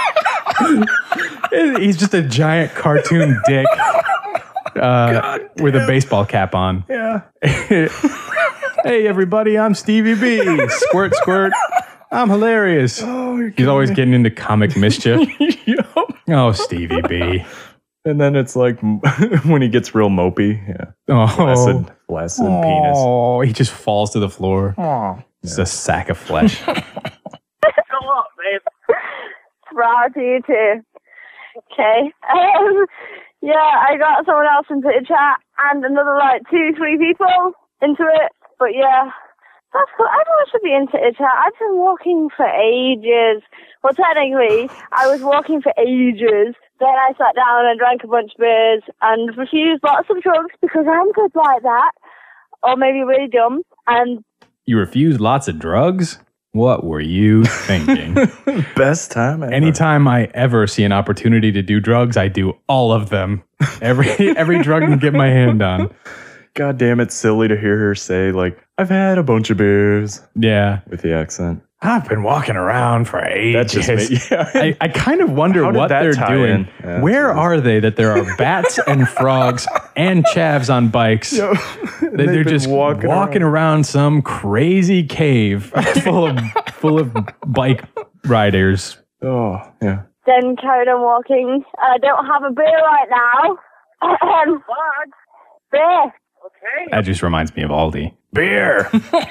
Speaker 1: B. He's just a giant cartoon dick with a baseball cap on.
Speaker 2: Yeah.
Speaker 1: Hey, everybody, I'm Stevie B. Squirt, squirt. I'm hilarious.
Speaker 2: Oh,
Speaker 1: He's always getting into comic mischief.
Speaker 2: Yep.
Speaker 1: Oh, Stevie B.
Speaker 2: And then it's like when he gets real mopey. Yeah.
Speaker 1: Oh,
Speaker 2: Flaccid penis.
Speaker 1: Oh, he just falls to the floor.
Speaker 2: Oh.
Speaker 1: It's a sack of flesh.
Speaker 7: Go up, babe.
Speaker 6: Proud to you too. Okay. Yeah, I got someone else into the chat and another 2-3 people into it. But yeah, that's cool. Everyone should be into it. I've been walking for ages. Well, technically, I was walking for ages. Then I sat down and drank a bunch of beers and refused lots of drugs because I'm good like that. Or maybe really dumb. And
Speaker 1: You refused lots of drugs? What were you thinking?
Speaker 2: Best time ever.
Speaker 1: Anytime I ever see an opportunity to do drugs, I do all of them. Every drug I can get my hand on.
Speaker 2: God damn, it's silly to hear her say, I've had a bunch of beers
Speaker 1: Yeah.
Speaker 2: with the accent.
Speaker 1: I've been walking around for ages.
Speaker 2: That just made, yeah.
Speaker 1: I kind of wonder
Speaker 2: How did
Speaker 1: what
Speaker 2: that
Speaker 1: they're
Speaker 2: tie
Speaker 1: doing.
Speaker 2: in? Yeah,
Speaker 1: Where
Speaker 2: that's
Speaker 1: are they that there are bats and frogs and chavs on bikes? They're just walking around some crazy cave full of bike riders.
Speaker 2: Oh, yeah.
Speaker 6: then carried on walking. I don't have a beer right now. Beer.
Speaker 7: Okay.
Speaker 1: That just reminds me of Aldi. Beer.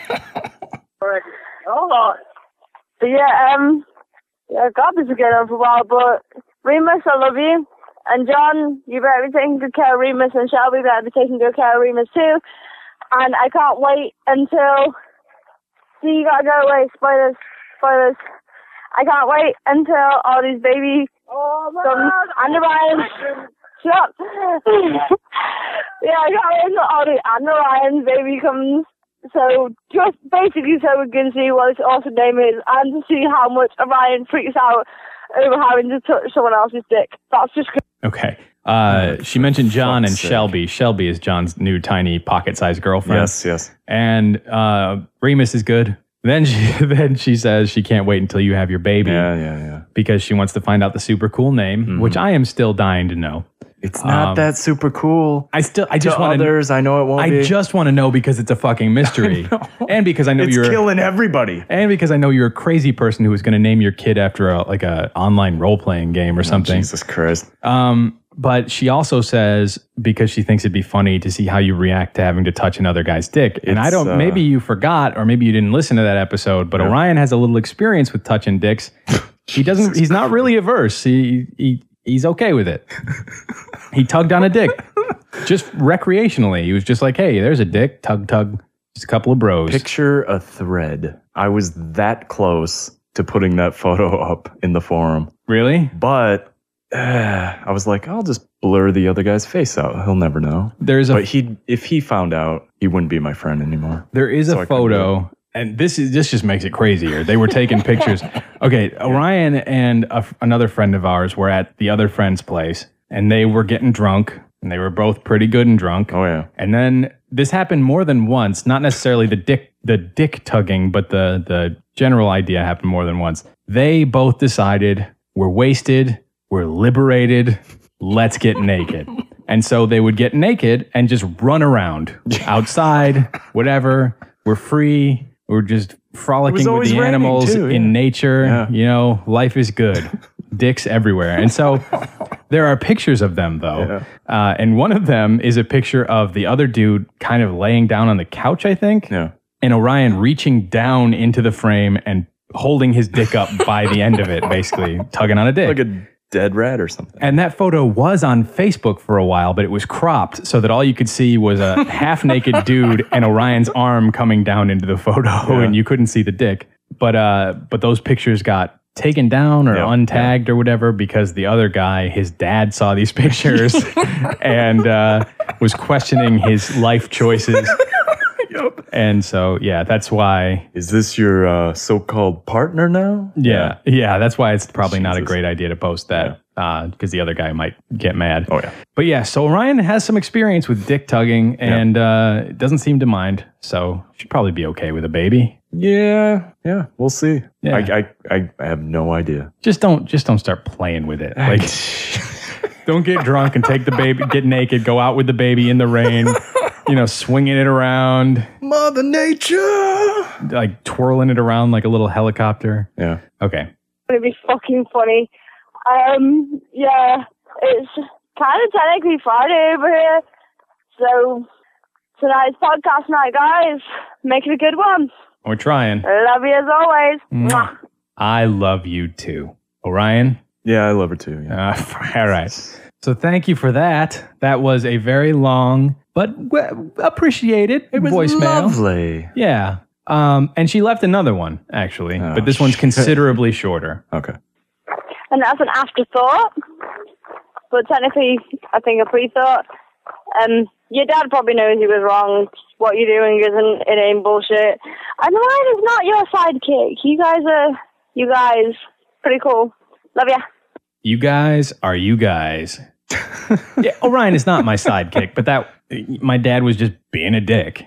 Speaker 7: Hold on.
Speaker 6: But yeah, God, this is going on for a while, but Remus, I love you. And John, you better be taking good care of Remus, and Shelby better be taking good care of Remus too. And I can't wait until... See, you gotta go away. Spoilers. I can't wait until all these baby sons and the Ryans... Shut up. Yeah, I can't wait until all the and the Ryans baby comes. So, just basically so we can see what his awesome name is and to see how much Orion freaks out over having to touch someone else's dick. That's just good.
Speaker 1: Okay. She mentioned John and
Speaker 2: fuck's sake.
Speaker 1: Shelby. Shelby is John's new tiny pocket-sized girlfriend.
Speaker 2: Yes.
Speaker 1: And Remus is good. Then she says she can't wait until you have your baby.
Speaker 2: Yeah.
Speaker 1: Because she wants to find out the super cool name, which I am still dying to know.
Speaker 2: It's not that super cool.
Speaker 1: I just
Speaker 2: to
Speaker 1: want
Speaker 2: others, I know it won't be.
Speaker 1: I just want to know because it's a fucking mystery. And because I know
Speaker 2: It's
Speaker 1: you're
Speaker 2: killing everybody.
Speaker 1: And because I know you're a crazy person who is going to name your kid after a online role-playing game or something.
Speaker 2: Jesus Christ.
Speaker 1: But she also says, because she thinks it'd be funny to see how you react to having to touch another guy's dick. And I don't, maybe you forgot, or maybe you didn't listen to that episode, but Orion has a little experience with touching dicks. He's not really averse. He's okay with it. He tugged on a dick, just recreationally. He was just like, hey, there's a dick, tug, just a couple of bros.
Speaker 2: Picture a thread. I was that close to putting that photo up in the forum.
Speaker 1: Really?
Speaker 2: But I was like, I'll just blur the other guy's face out. He'll never know. But if he found out, he wouldn't be my friend anymore.
Speaker 1: There is a photo, and this just makes it crazier. They were taking pictures. Okay, Orion and another friend of ours were at the other friend's place, and they were getting drunk, and they were both pretty good and drunk.
Speaker 2: Oh yeah.
Speaker 1: And then this happened more than once. Not necessarily the dick tugging, but the general idea happened more than once. They both decided, we're wasted. We're liberated. Let's get naked. And so they would get naked and just run around outside, whatever. We're free. We're just frolicking with the animals in nature.
Speaker 2: Yeah.
Speaker 1: You know, life is good. Dicks everywhere. And so there are pictures of them, though. Yeah. And one of them is a picture of the other dude kind of laying down on the couch, I think.
Speaker 2: Yeah.
Speaker 1: And Orion reaching down into the frame and holding his dick up by the end of it, basically tugging on a dick.
Speaker 2: Like a dead rat or something.
Speaker 1: And that photo was on Facebook for a while, but it was cropped so that all you could see was a half-naked dude and Orion's arm coming down into the photo, and you couldn't see the dick. But those pictures got taken down or untagged or whatever because the other guy, his dad, saw these pictures and was questioning his life choices. And so, that's why.
Speaker 2: Is this your so-called partner now?
Speaker 1: Yeah, that's why it's probably not a great idea to post that because the other guy might get mad.
Speaker 2: Oh, yeah.
Speaker 1: But so Orion has some experience with dick tugging and doesn't seem to mind. So should probably be okay with a baby.
Speaker 2: Yeah, we'll see.
Speaker 1: Yeah.
Speaker 2: I have no idea.
Speaker 1: Just don't start playing with it. Like, don't get drunk and take the baby, get naked, go out with the baby in the rain. Swinging it around.
Speaker 2: Mother Nature!
Speaker 1: Like twirling it around like a little helicopter.
Speaker 2: Yeah.
Speaker 1: Okay.
Speaker 6: It'd be fucking funny. It's kind of technically Friday over here. So, tonight's podcast night, guys. Make it a good one.
Speaker 1: We're trying.
Speaker 6: Love you as always. Mwah.
Speaker 1: I love you too. Orion?
Speaker 2: Yeah, I love her too. Yeah.
Speaker 1: All right. So thank you for that. That was a very long but appreciated voicemail.
Speaker 2: Lovely.
Speaker 1: Yeah. And she left another one, actually. But this one's considerably shorter.
Speaker 2: Okay.
Speaker 6: And that's an afterthought. But technically, I think a pre-thought. Your dad probably knows he was wrong. What you're doing it ain't bullshit. And Ryan is not your sidekick. You guys, pretty cool. Love ya.
Speaker 1: You guys are you guys. Yeah, Orion is not my sidekick, but my dad was just being a dick.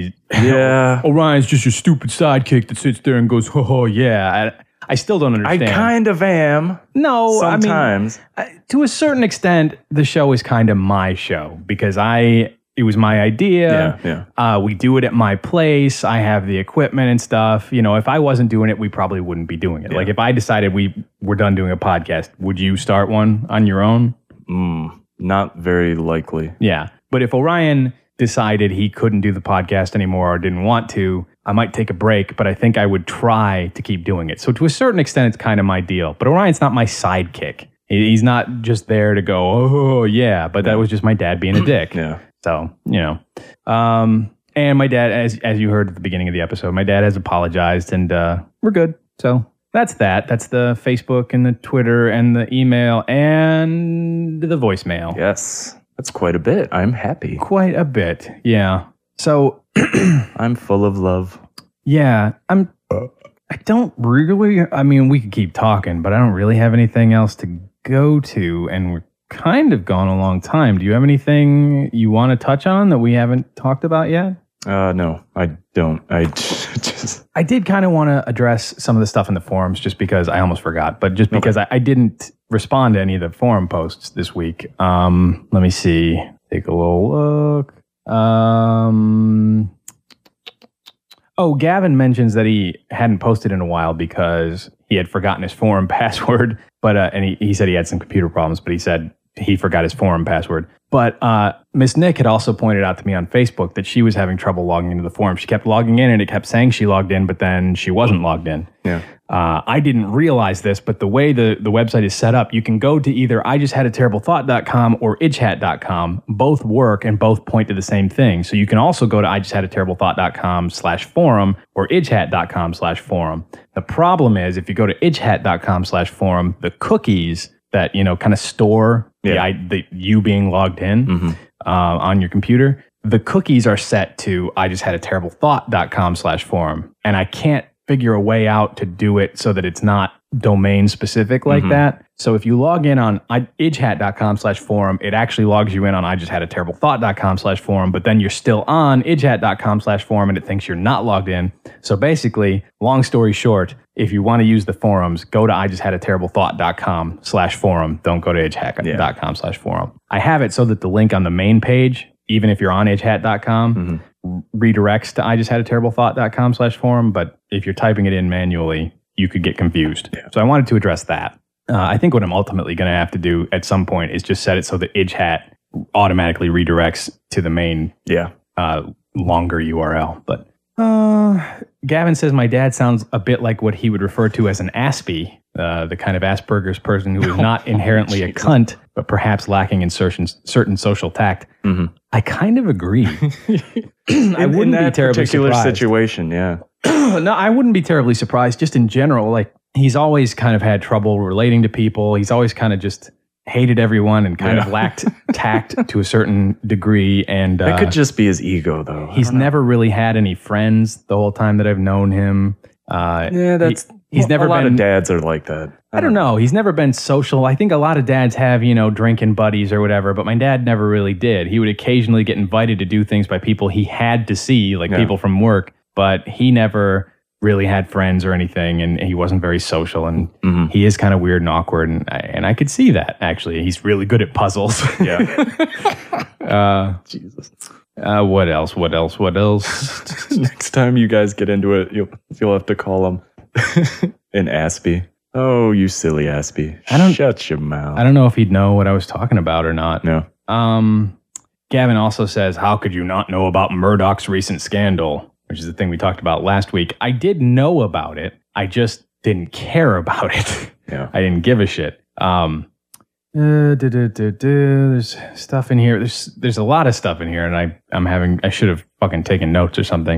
Speaker 1: Orion's just your stupid sidekick that sits there and goes, oh yeah. I still don't understand.
Speaker 2: I kind of am.
Speaker 1: No,
Speaker 2: sometimes.
Speaker 1: I mean, to a certain extent, the show is kind of my show because it was my idea.
Speaker 2: Yeah.
Speaker 1: We do it at my place. I have the equipment and stuff. If I wasn't doing it, we probably wouldn't be doing it. Yeah. Like if I decided we were done doing a podcast, would you start one on your own?
Speaker 2: Not very likely.
Speaker 1: Yeah. But if Orion decided he couldn't do the podcast anymore or didn't want to, I might take a break, but I think I would try to keep doing it. So to a certain extent, it's kind of my deal. But Orion's not my sidekick. He's not just there to go, oh, yeah. But that was just my dad being a dick.
Speaker 2: Yeah.
Speaker 1: So, and my dad, as you heard at the beginning of the episode, my dad has apologized and we're good. So that's that. That's the Facebook and the Twitter and the email and the voicemail.
Speaker 2: Yes. That's quite a bit. I'm happy.
Speaker 1: Quite a bit. Yeah. So
Speaker 2: I'm full of love.
Speaker 1: Yeah. I don't really, we could keep talking, but I don't really have anything else to go to. And we're kind of gone a long time. Do you have anything you want to touch on that we haven't talked about yet?
Speaker 2: No, I don't.
Speaker 1: I did kind of want to address some of the stuff in the forums just because I almost forgot, but just because I didn't respond to any of the forum posts this week. Let me see. Take a little look. Gavin mentions that he hadn't posted in a while because he had forgotten his forum password, but and he said he had some computer problems, but he said he forgot his forum password. But Miss Nick had also pointed out to me on Facebook that she was having trouble logging into the forum. She kept logging in and it kept saying she logged in, but then she wasn't logged in.
Speaker 2: Yeah.
Speaker 1: I didn't realize this, but the way the website is set up, you can go to either IJustHadATerribleThought.com or IdgeHat.com. Both work and both point to the same thing. So you can also go to IJustHadATerribleThought.com/forum or IdgeHat.com/forum. The problem is if you go to IdgeHat.com/forum, the cookies that, kind of store the you being logged in on your computer, the cookies are set to IJustHadATerribleThought.com/forum. And I can't figure a way out to do it so that it's not domain specific like that. So if you log in on IdgeHat.com/forum, it actually logs you in on IJustHadATerribleThought.com/forum, but then you're still on IdgeHat.com/forum and it thinks you're not logged in. So basically, long story short, if you want to use the forums, go to IJustHadATerribleThought.com/forum. Don't go to IdgeHat.com/forum. I have it so that the link on the main page, even if you're on IdgeHat.com, redirects to IJustHadATerribleThought.com/forum, but if you're typing it in manually, you could get confused. Yeah. So I wanted to address that. I think what I'm ultimately going to have to do at some point is just set it so that IdgeHat automatically redirects to the main longer URL. But Gavin says my dad sounds a bit like what he would refer to as an Aspie, the kind of Asperger's person who is not inherently a cunt, but perhaps lacking in certain social tact. I kind of agree. I wouldn't be terribly surprised.
Speaker 2: Situation, yeah.
Speaker 1: No, I wouldn't be terribly surprised. Just in general, like he's always kind of had trouble relating to people. He's always kind of just hated everyone and kind of lacked tact to a certain degree. And
Speaker 2: that could just be his ego, though.
Speaker 1: He's never really had any friends the whole time that I've known him. He's never been. A lot
Speaker 2: of dads are like that.
Speaker 1: I don't know. He's never been social. I think a lot of dads have, drinking buddies or whatever, but my dad never really did. He would occasionally get invited to do things by people he had to see, like people from work, but he never really had friends or anything, and he wasn't very social, and he is kind of weird and awkward, and I could see that, actually. He's really good at puzzles.
Speaker 2: Yeah.
Speaker 1: Jesus. What else?
Speaker 2: Next time you guys get into it, you'll have to call him an Aspie. Oh, you silly Aspie. Shut your mouth.
Speaker 1: I don't know if he'd know what I was talking about or not.
Speaker 2: No.
Speaker 1: Gavin also says, how could you not know about Murdoch's recent scandal? Which is the thing we talked about last week. I did know about it. I just didn't care about it.
Speaker 2: Yeah.
Speaker 1: I didn't give a shit. There's stuff in here. There's a lot of stuff in here, and I should have fucking taken notes or something.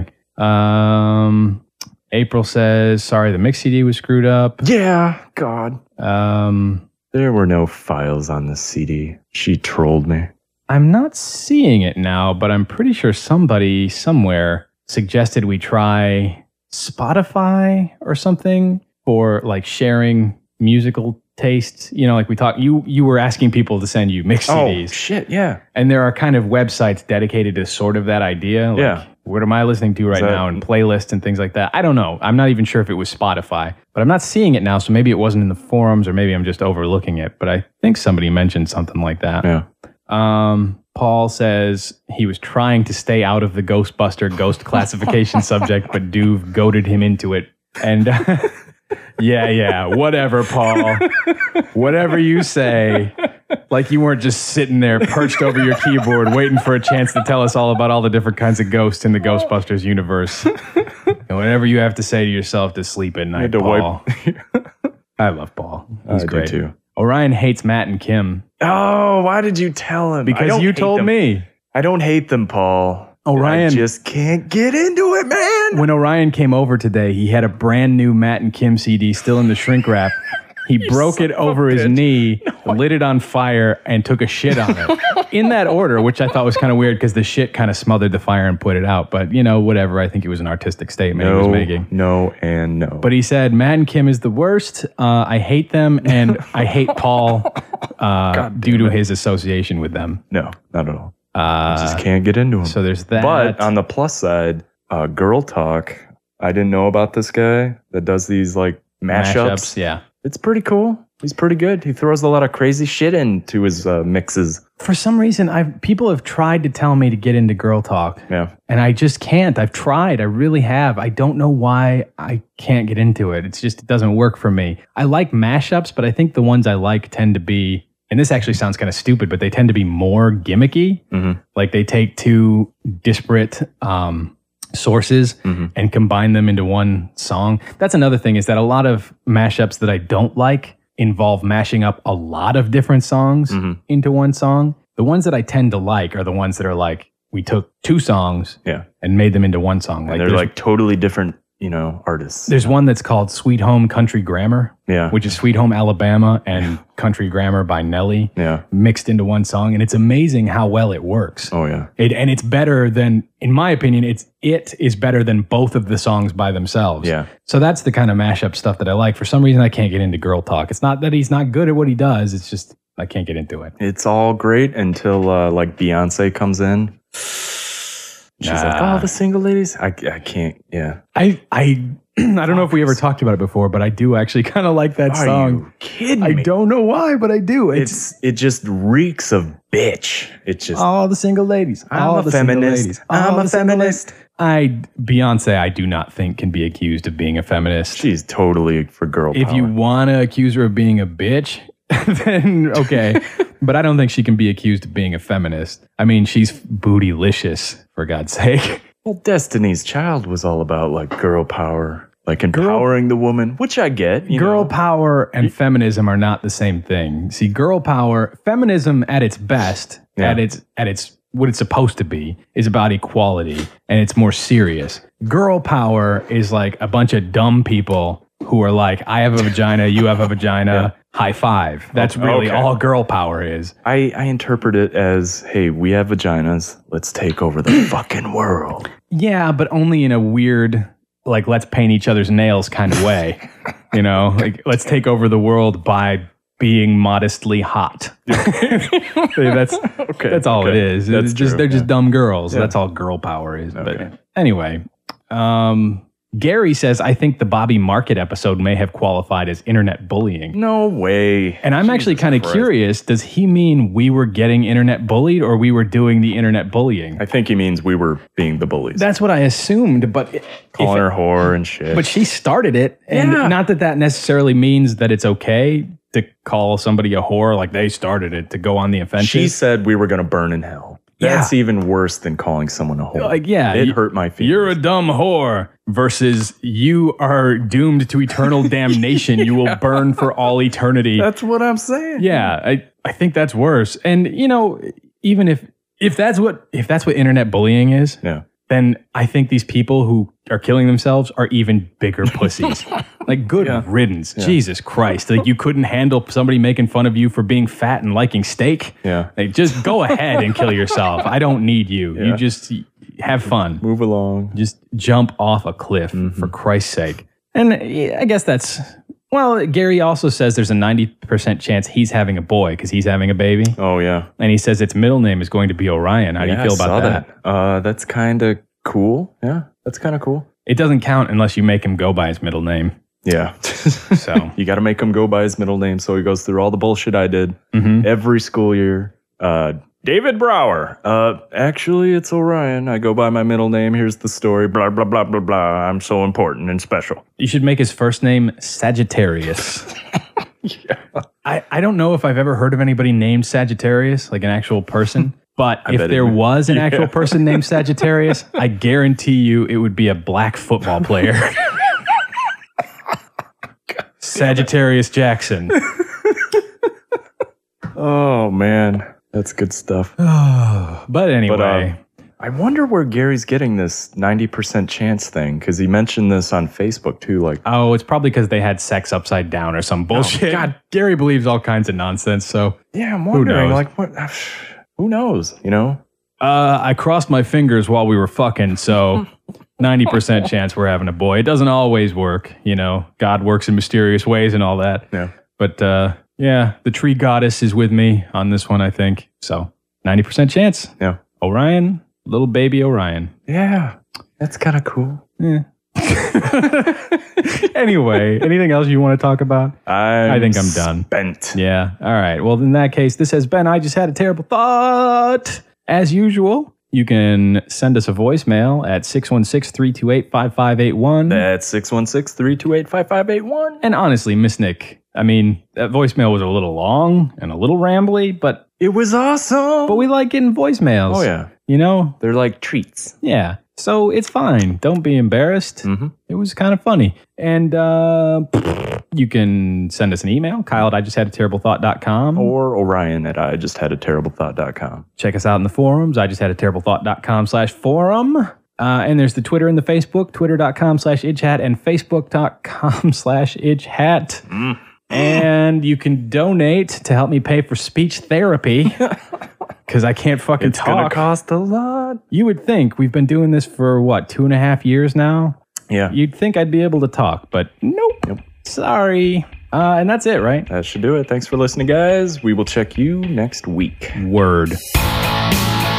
Speaker 1: April says, sorry, the mix CD was screwed up.
Speaker 2: Yeah, God. There were no files on the CD. She trolled me.
Speaker 1: I'm not seeing it now, but I'm pretty sure somebody somewhere suggested we try Spotify or something for like sharing musical tastes. Like we talked, you were asking people to send you mix CDs.
Speaker 2: Oh, shit, yeah.
Speaker 1: And there are kind of websites dedicated to sort of that idea. Like, what am I listening to right now? And playlists and things like that. I don't know. I'm not even sure if it was Spotify, but I'm not seeing it now. So maybe it wasn't in the forums, or maybe I'm just overlooking it. But I think somebody mentioned something like that.
Speaker 2: Yeah.
Speaker 1: Paul says he was trying to stay out of the Ghostbuster ghost classification subject, but Duve goaded him into it. And yeah, whatever, Paul. Whatever you say. Like you weren't just sitting there perched over your keyboard waiting for a chance to tell us all about all the different kinds of ghosts in the Ghostbusters universe. And whatever you have to say to yourself to sleep at night, Paul. I love Paul. He's great.
Speaker 2: Do too.
Speaker 1: Orion hates Matt and Kim.
Speaker 2: Oh, why did you tell him?
Speaker 1: Because you told me.
Speaker 2: I don't hate them, Paul.
Speaker 1: Orion
Speaker 2: I just can't get into it, man.
Speaker 1: When Orion came over today, he had a brand new Matt and Kim CD still in the shrink wrap. He broke it over his knee, lit it on fire, and took a shit on it. In that order, which I thought was kind of weird because the shit kind of smothered the fire and put it out. But, whatever. I think it was an artistic statement he was making.
Speaker 2: No.
Speaker 1: But he said, Matt and Kim is the worst. I hate them, and I hate Paul. due to his association with them.
Speaker 2: No, not at all. Just can't get into him.
Speaker 1: So there's that.
Speaker 2: But on the plus side, Girl Talk, I didn't know about this guy that does these like mashups.
Speaker 1: Yeah.
Speaker 2: It's pretty cool. He's pretty good. He throws a lot of crazy shit into his mixes.
Speaker 1: For some reason, people have tried to tell me to get into Girl Talk.
Speaker 2: Yeah.
Speaker 1: And I just can't. I've tried. I really have. I don't know why I can't get into it. It's just, it doesn't work for me. I like mashups, but I think the ones I like tend to be, and this actually sounds kind of stupid, but they tend to be more gimmicky.
Speaker 2: Mm-hmm.
Speaker 1: Like they take two disparate sources and combine them into one song. That's another thing, is that a lot of mashups that I don't like involve mashing up a lot of different songs into one song. The ones that I tend to like are the ones that are like, we took two songs and made them into one song.
Speaker 2: And they're like totally different, artists.
Speaker 1: There's one that's called Sweet Home Country Grammar, which is Sweet Home Alabama and Country Grammar by Nelly mixed into one song. And it's amazing how well it works.
Speaker 2: Oh, yeah.
Speaker 1: And it's better than, in my opinion, it is better than both of the songs by themselves.
Speaker 2: Yeah.
Speaker 1: So that's the kind of mashup stuff that I like. For some reason, I can't get into Girl Talk. It's not that he's not good at what he does. It's just, I can't get into it.
Speaker 2: It's all great until like Beyonce comes in. She's like, oh, the single ladies. I can't. Yeah.
Speaker 1: I don't know if we ever talked about it before, but I do actually kind of like that song.
Speaker 2: Are you kidding me?
Speaker 1: I don't know why, but I do.
Speaker 2: It just reeks of bitch. It's just
Speaker 1: all the single ladies.
Speaker 2: I'm a feminist. I'm a feminist.
Speaker 1: Beyonce, I do not think can be accused of being a feminist.
Speaker 2: She's totally for girl power.
Speaker 1: If you want to accuse her of being a bitch, then okay. But I don't think she can be accused of being a feminist. I mean, she's bootylicious, for God's sake.
Speaker 2: Well, Destiny's Child was all about like girl power, like empowering the woman, which I get.
Speaker 1: Girl power and feminism are not the same thing. See, girl power, feminism at its best, at its what it's supposed to be, is about equality, and it's more serious. Girl power is like a bunch of dumb people who are like, I have a vagina, you have a vagina, high five. That's really all girl power is.
Speaker 2: I interpret it as, hey, we have vaginas, let's take over the fucking world.
Speaker 1: Yeah, but only in a weird, like, let's paint each other's nails kind of way. Like, let's take over the world by being modestly hot. That's all it is. It's just they're just dumb girls. That's all girl power is. Okay. But anyway, Gary says, I think the Bobby Market episode may have qualified as internet bullying.
Speaker 2: No way.
Speaker 1: And I'm actually kind of curious, does he mean we were getting internet bullied or we were doing the internet bullying?
Speaker 2: I think he means we were being the bullies.
Speaker 1: That's what I assumed, but
Speaker 2: calling her whore and shit.
Speaker 1: But she started it, and not that necessarily means that it's okay to call somebody a whore, like they started it, to go on the offensive.
Speaker 2: She said we were going to burn in hell. That's even worse than calling someone a whore.
Speaker 1: Like,
Speaker 2: it hurt my feelings.
Speaker 1: You're a dumb whore versus you are doomed to eternal damnation. You will burn for all eternity.
Speaker 2: That's what I'm saying.
Speaker 1: Yeah, I think that's worse. And even if that's what internet bullying is, then I think these people who are killing themselves are even bigger pussies. Like, good riddance. Yeah. Jesus Christ. Like, you couldn't handle somebody making fun of you for being fat and liking steak?
Speaker 2: Yeah.
Speaker 1: Like, just go ahead and kill yourself. I don't need you. Yeah. You just have fun.
Speaker 2: Move along.
Speaker 1: Just jump off a cliff, for Christ's sake. And I guess that's... Well, Gary also says there's a 90% chance he's having a boy because he's having a baby.
Speaker 2: Oh, yeah.
Speaker 1: And he says its middle name is going to be Orion. How do you feel about that?
Speaker 2: That's kind of cool. Yeah, that's kind of cool.
Speaker 1: It doesn't count unless you make him go by his middle name.
Speaker 2: Yeah.
Speaker 1: So
Speaker 2: you got to make him go by his middle name so he goes through all the bullshit I did every school year. David Brower. Actually, it's Orion. I go by my middle name. Here's the story. Blah, blah, blah, blah, blah. I'm so important and special.
Speaker 1: You should make his first name Sagittarius.
Speaker 2: Yeah.
Speaker 1: I don't know if I've ever heard of anybody named Sagittarius, like an actual person. But if there was an actual person named Sagittarius, I guarantee you it would be a black football player. Sagittarius Jackson.
Speaker 2: Oh, man. That's good stuff.
Speaker 1: But anyway.
Speaker 2: I wonder where Gary's getting this 90% chance thing, because he mentioned this on Facebook too. Like,
Speaker 1: oh, it's probably because they had sex upside down or some bullshit. God, Gary believes all kinds of nonsense. So
Speaker 2: yeah, I'm wondering, like, what? Who knows?
Speaker 1: I crossed my fingers while we were fucking, so 90% chance we're having a boy. It doesn't always work, God works in mysterious ways and all that.
Speaker 2: Yeah.
Speaker 1: But Yeah, the tree goddess is with me on this one, I think. So 90% chance.
Speaker 2: Yeah.
Speaker 1: Orion, little baby Orion.
Speaker 2: Yeah. That's kind of cool.
Speaker 1: Yeah. Anyway, anything else you want to talk about? I think I'm done.
Speaker 2: Spent.
Speaker 1: Yeah. All right. Well, in that case, this has been I Just Had a Terrible Thought. As usual, you can send us a voicemail at 616-328-5581.
Speaker 2: That's 616-328-5581.
Speaker 1: And honestly, Miss Nick, I mean, that voicemail was a little long and a little rambly, but
Speaker 2: it was awesome.
Speaker 1: But we like getting voicemails.
Speaker 2: Oh, yeah.
Speaker 1: You know?
Speaker 2: They're like treats.
Speaker 1: Yeah. So it's fine. Don't be embarrassed.
Speaker 2: Mm-hmm.
Speaker 1: It was kind of funny. And you can send us an email, Kyle at IJustHadATerribleThought.com.
Speaker 2: Or Orion at IJustHadATerribleThought.com.
Speaker 1: Check us out in the forums, IJustHadATerribleThought.com/forum. And there's the Twitter and the Facebook, twitter.com/idgehat and facebook.com/idgehat. And you can donate to help me pay for speech therapy. Because I can't fucking talk.
Speaker 2: It's going to cost a lot.
Speaker 1: You would think we've been doing this for, 2.5 years now?
Speaker 2: Yeah.
Speaker 1: You'd think I'd be able to talk, but nope. Sorry. And that's it, right?
Speaker 2: That should do it. Thanks for listening, guys. We will check you next week.
Speaker 1: Word.